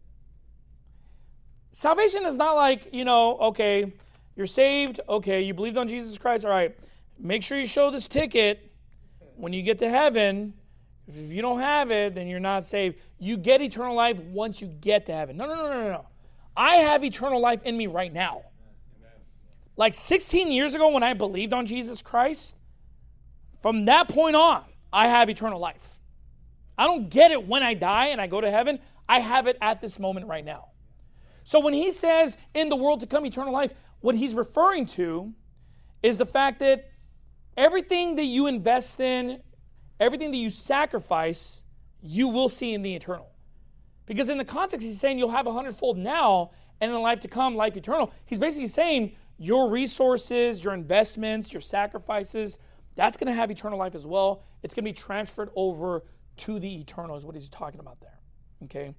Salvation is not like, you know, okay, you're saved. Okay, you believed on Jesus Christ. All right, make sure you show this ticket when you get to heaven. If you don't have it, then you're not saved. You get eternal life once you get to heaven. No, no, no, no, no, no. I have eternal life in me right now. Like sixteen years ago when I believed on Jesus Christ, from that point on, I have eternal life. I don't get it when I die and I go to heaven. I have it at this moment right now. So when he says, in the world to come eternal life, what he's referring to is the fact that everything that you invest in, everything that you sacrifice, you will see in the eternal. Because in the context, he's saying you'll have a hundredfold now, and in the life to come, life eternal. He's basically saying your resources, your investments, your sacrifices, that's going to have eternal life as well. It's going to be transferred over to the eternal is what he's talking about there. Okay?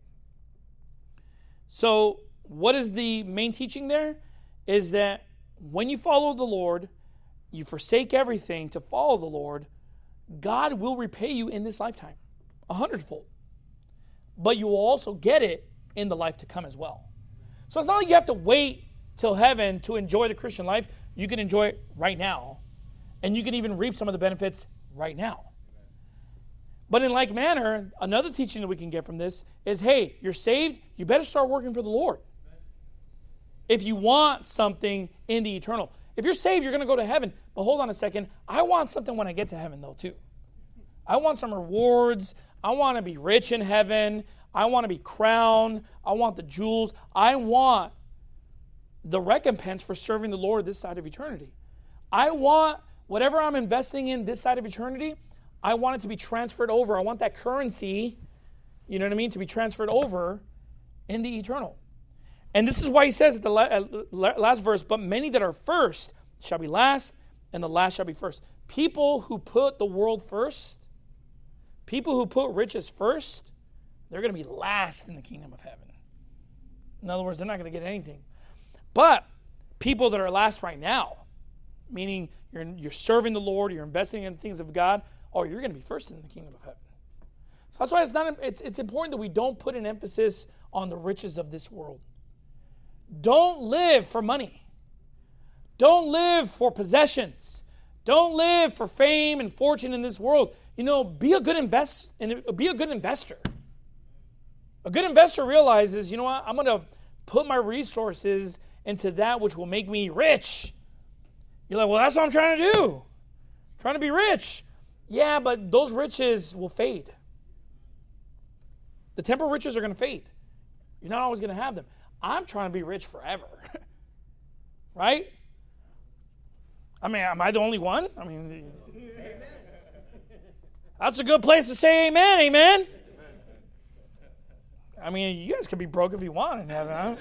So what is the main teaching there? Is that when you follow the Lord, you forsake everything to follow the Lord, God will repay you in this lifetime, a hundredfold. But you will also get it in the life to come as well. So it's not like you have to wait till heaven to enjoy the Christian life. You can enjoy it right now, and you can even reap some of the benefits right now. But in like manner, another teaching that we can get from this is, hey, you're saved, you better start working for the Lord. If you want something in the eternal. If you're saved, you're going to go to heaven. But hold on a second. I want something when I get to heaven, though, too. I want some rewards. I want to be rich in heaven. I want to be crowned. I want the jewels. I want the recompense for serving the Lord this side of eternity. I want whatever I'm investing in this side of eternity, I want it to be transferred over. I want that currency, you know what I mean, to be transferred over in the eternal. And this is why he says at the last verse, but many that are first shall be last, and the last shall be first. People who put the world first, people who put riches first, they're going to be last in the kingdom of heaven. In other words, they're not going to get anything. But people that are last right now, meaning you're, you're serving the Lord, you're investing in the things of God, oh, you're going to be first in the kingdom of heaven. So that's why it's not. It's, it's important that we don't put an emphasis on the riches of this world. Don't live for money. Don't live for possessions. Don't live for fame and fortune in this world. You know, be a good invest and be a good investor. A good investor realizes, you know what, I'm going to put my resources into that which will make me rich. You're like, well, that's what I'm trying to do. I'm trying to be rich. Yeah, but those riches will fade. The temporal riches are going to fade. You're not always going to have them. I'm trying to be rich forever. Right? I mean, am I the only one? I mean, I, That's a good place to say amen, amen. I mean, you guys could be broke if you want in heaven. Huh?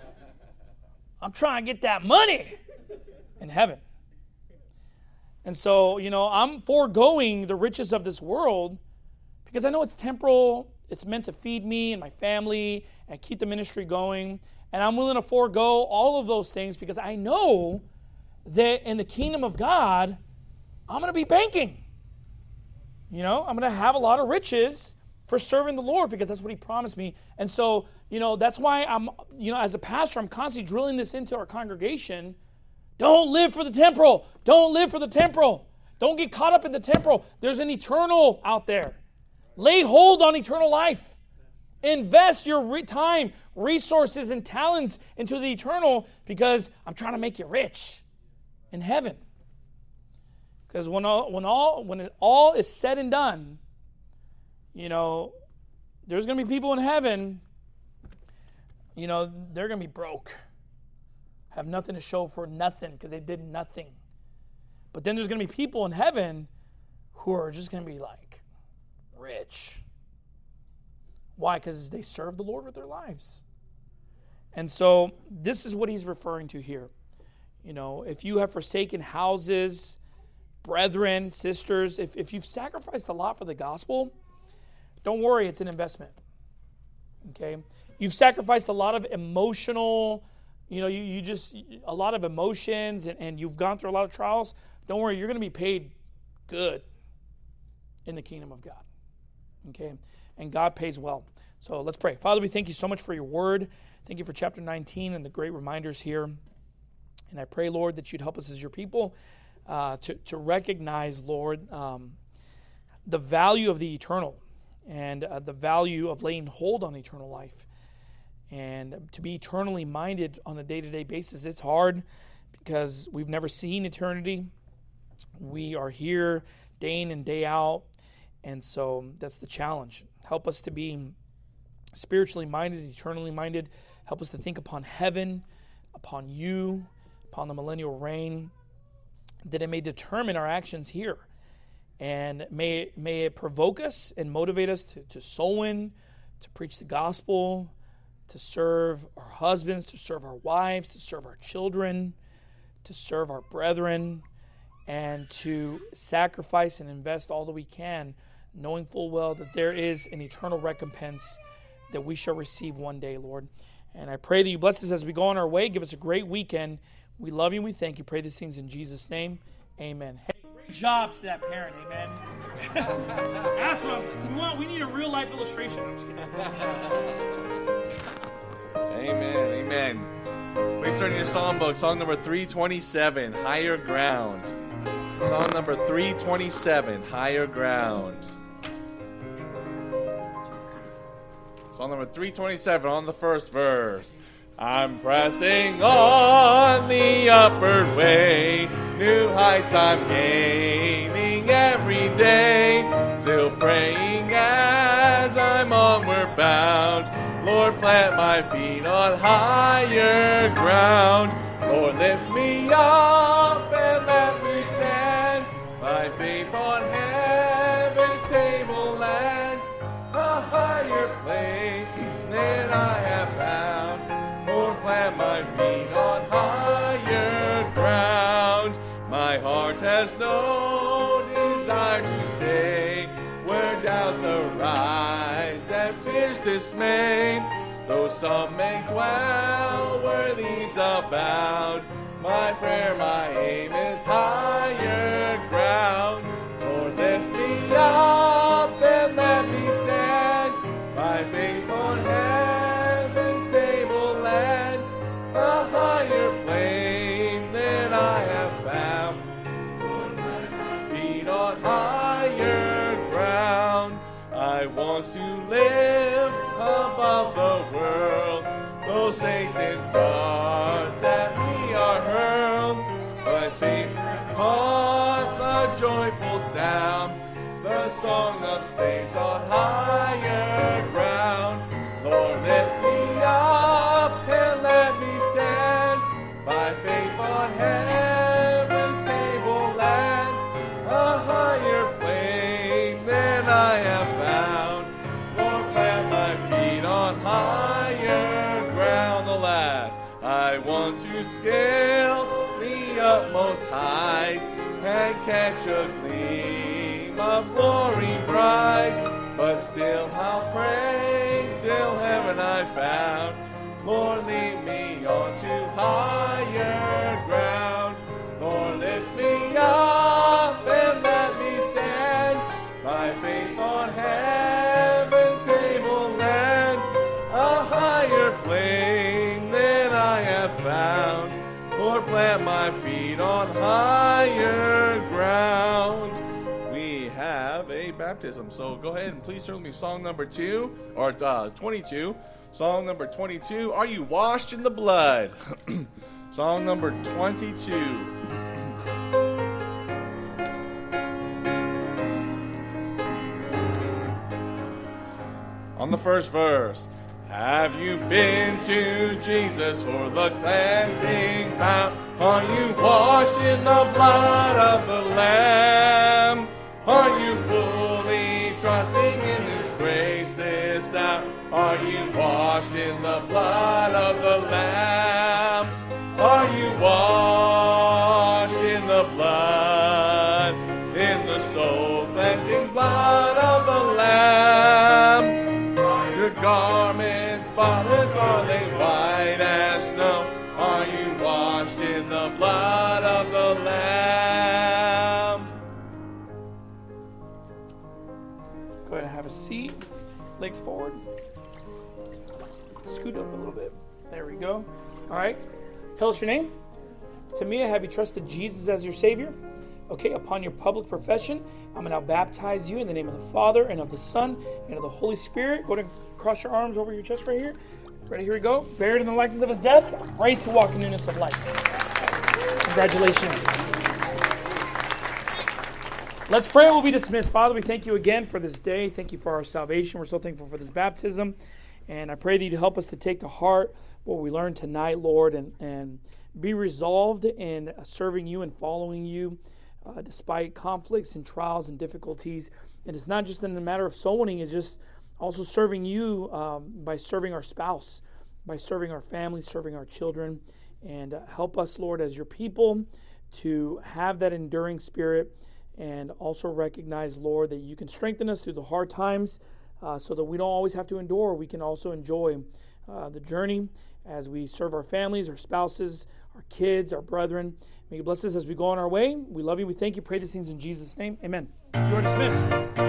I'm trying to get that money in heaven. And so, you know, I'm foregoing the riches of this world because I know it's temporal. It's meant to feed me and my family and keep the ministry going. And I'm willing to forego all of those things because I know that in the kingdom of God, I'm going to be banking. You know, I'm going to have a lot of riches for serving the Lord because that's what he promised me. And so, you know, that's why I'm, you know, as a pastor, I'm constantly drilling this into our congregation. Don't live for the temporal. Don't live for the temporal. Don't get caught up in the temporal. There's an eternal out there. Lay hold on eternal life. Invest your re- time, resources, and talents into the eternal because I'm trying to make you rich in heaven. Because when all, when all when it all is said and done, you know, there's going to be people in heaven, you know, they're going to be broke. Have nothing to show for nothing because they did nothing. But then there's going to be people in heaven who are just going to be like rich. Why? Because they serve the Lord with their lives. And so this is what he's referring to here. You know, if you have forsaken houses, brethren, sisters, if, if you've sacrificed a lot for the gospel, don't worry, it's an investment. Okay? You've sacrificed a lot of emotional, you know, you, you just, a lot of emotions, and, and you've gone through a lot of trials. Don't worry, you're going to be paid good in the kingdom of God. Okay? And God pays well. So let's pray. Father, we thank you so much for your word. Thank you for chapter nineteen and the great reminders here. And I pray, Lord, that you'd help us as your people uh, to, to recognize, Lord, um, the value of the eternal and uh, the value of laying hold on eternal life. And to be eternally minded on a day-to-day basis, it's hard because we've never seen eternity. We are here day in and day out. And so that's the challenge. Help us to be spiritually minded, eternally minded. Help us to think upon heaven, upon you, upon the millennial reign, that it may determine our actions here. And may, may it provoke us and motivate us to, to soul win, to preach the gospel, to serve our husbands, to serve our wives, to serve our children, to serve our brethren, and to sacrifice and invest all that we can, knowing full well that there is an eternal recompense that we shall receive one day, Lord. And I pray that you bless us as we go on our way. Give us a great weekend. We love you and we thank you. Pray these things in Jesus' name. Amen. Hey, great job to that parent. Amen. That's what we want. We need a real life illustration. I'm just kidding. Amen. Amen. Please turn to your songbook. Song number three twenty-seven, Higher Ground. Song number three twenty-seven, Higher Ground. Song number three twenty-seven on the first verse. I'm pressing on the upward way, new heights I'm gaining every day, still praying as I'm onward bound. Lord, plant my feet on higher ground. Lord, lift me up and let me stand by faith on heaven's tableland, a higher plane than I have found. Lord, plant my feet on higher ground. My heart has no desire to stay where doubts arise and fears dismay. Though some may dwell where these abound, my prayer, my aim is higher ground. Lord, lift me up and let me stand by faith on heaven's tableland, a higher plane than I have found. Lord, plant my feet on higher ground. I want to live above the world, though Satan's darts at me are hurled. By faith caught the joyful sound, the song of saints on higher ground. Lord, lift me up and let me stand by faith on heaven's tableland, a higher plane than scale the utmost heights and catch a gleam of glory bright. But still I'll pray till heaven I found. Lord, lead me on to higher ground. Lord, lift me up and let me stand by faith on heaven's tableland, a higher plane than I have found. Lord, plant my feet on higher ground. We have a baptism, so go ahead and please turn with me song number two, or uh, twenty-two. Song number twenty-two, Are You Washed in the Blood? Song number twenty-two. On the first verse, have you been to Jesus for the cleansing power? Are you washed in the blood of the Lamb? Are you fully trusting in His grace this hour? Are you washed in the blood of the Lamb? Are you washed in the blood, in the soul cleansing blood of the Lamb? Your garments spotless, are they white as snow? Are you washed in the blood of the Lamb? Go ahead and have a seat. Legs forward. Scoot up a little bit. There we go. All right. Tell us your name. Tamia, have you trusted Jesus as your Savior? Okay, upon your public profession, I'm going to now baptize you in the name of the Father and of the Son and of the Holy Spirit. Go ahead and cross your arms over your chest right here. Ready? Here we go. Buried in the likeness of His death, raised to walk in newness of life. Congratulations. Let's pray. We'll be dismissed. Father, we thank you again for this day. Thank you for our salvation. We're so thankful for this baptism. And I pray that you'd help us to take to heart what we learned tonight, Lord, and, and be resolved in serving you and following you uh, despite conflicts and trials and difficulties. And it's not just in the matter of soul winning, it's just also serving you um, by serving our spouse, by serving our families, serving our children. And uh, help us, Lord, as your people to have that enduring spirit and also recognize, Lord, that you can strengthen us through the hard times uh, so that we don't always have to endure. We can also enjoy uh, the journey as we serve our families, our spouses, our kids, our brethren. May you bless us as we go on our way. We love you. We thank you. Pray these things in Jesus' name. Amen. You are dismissed.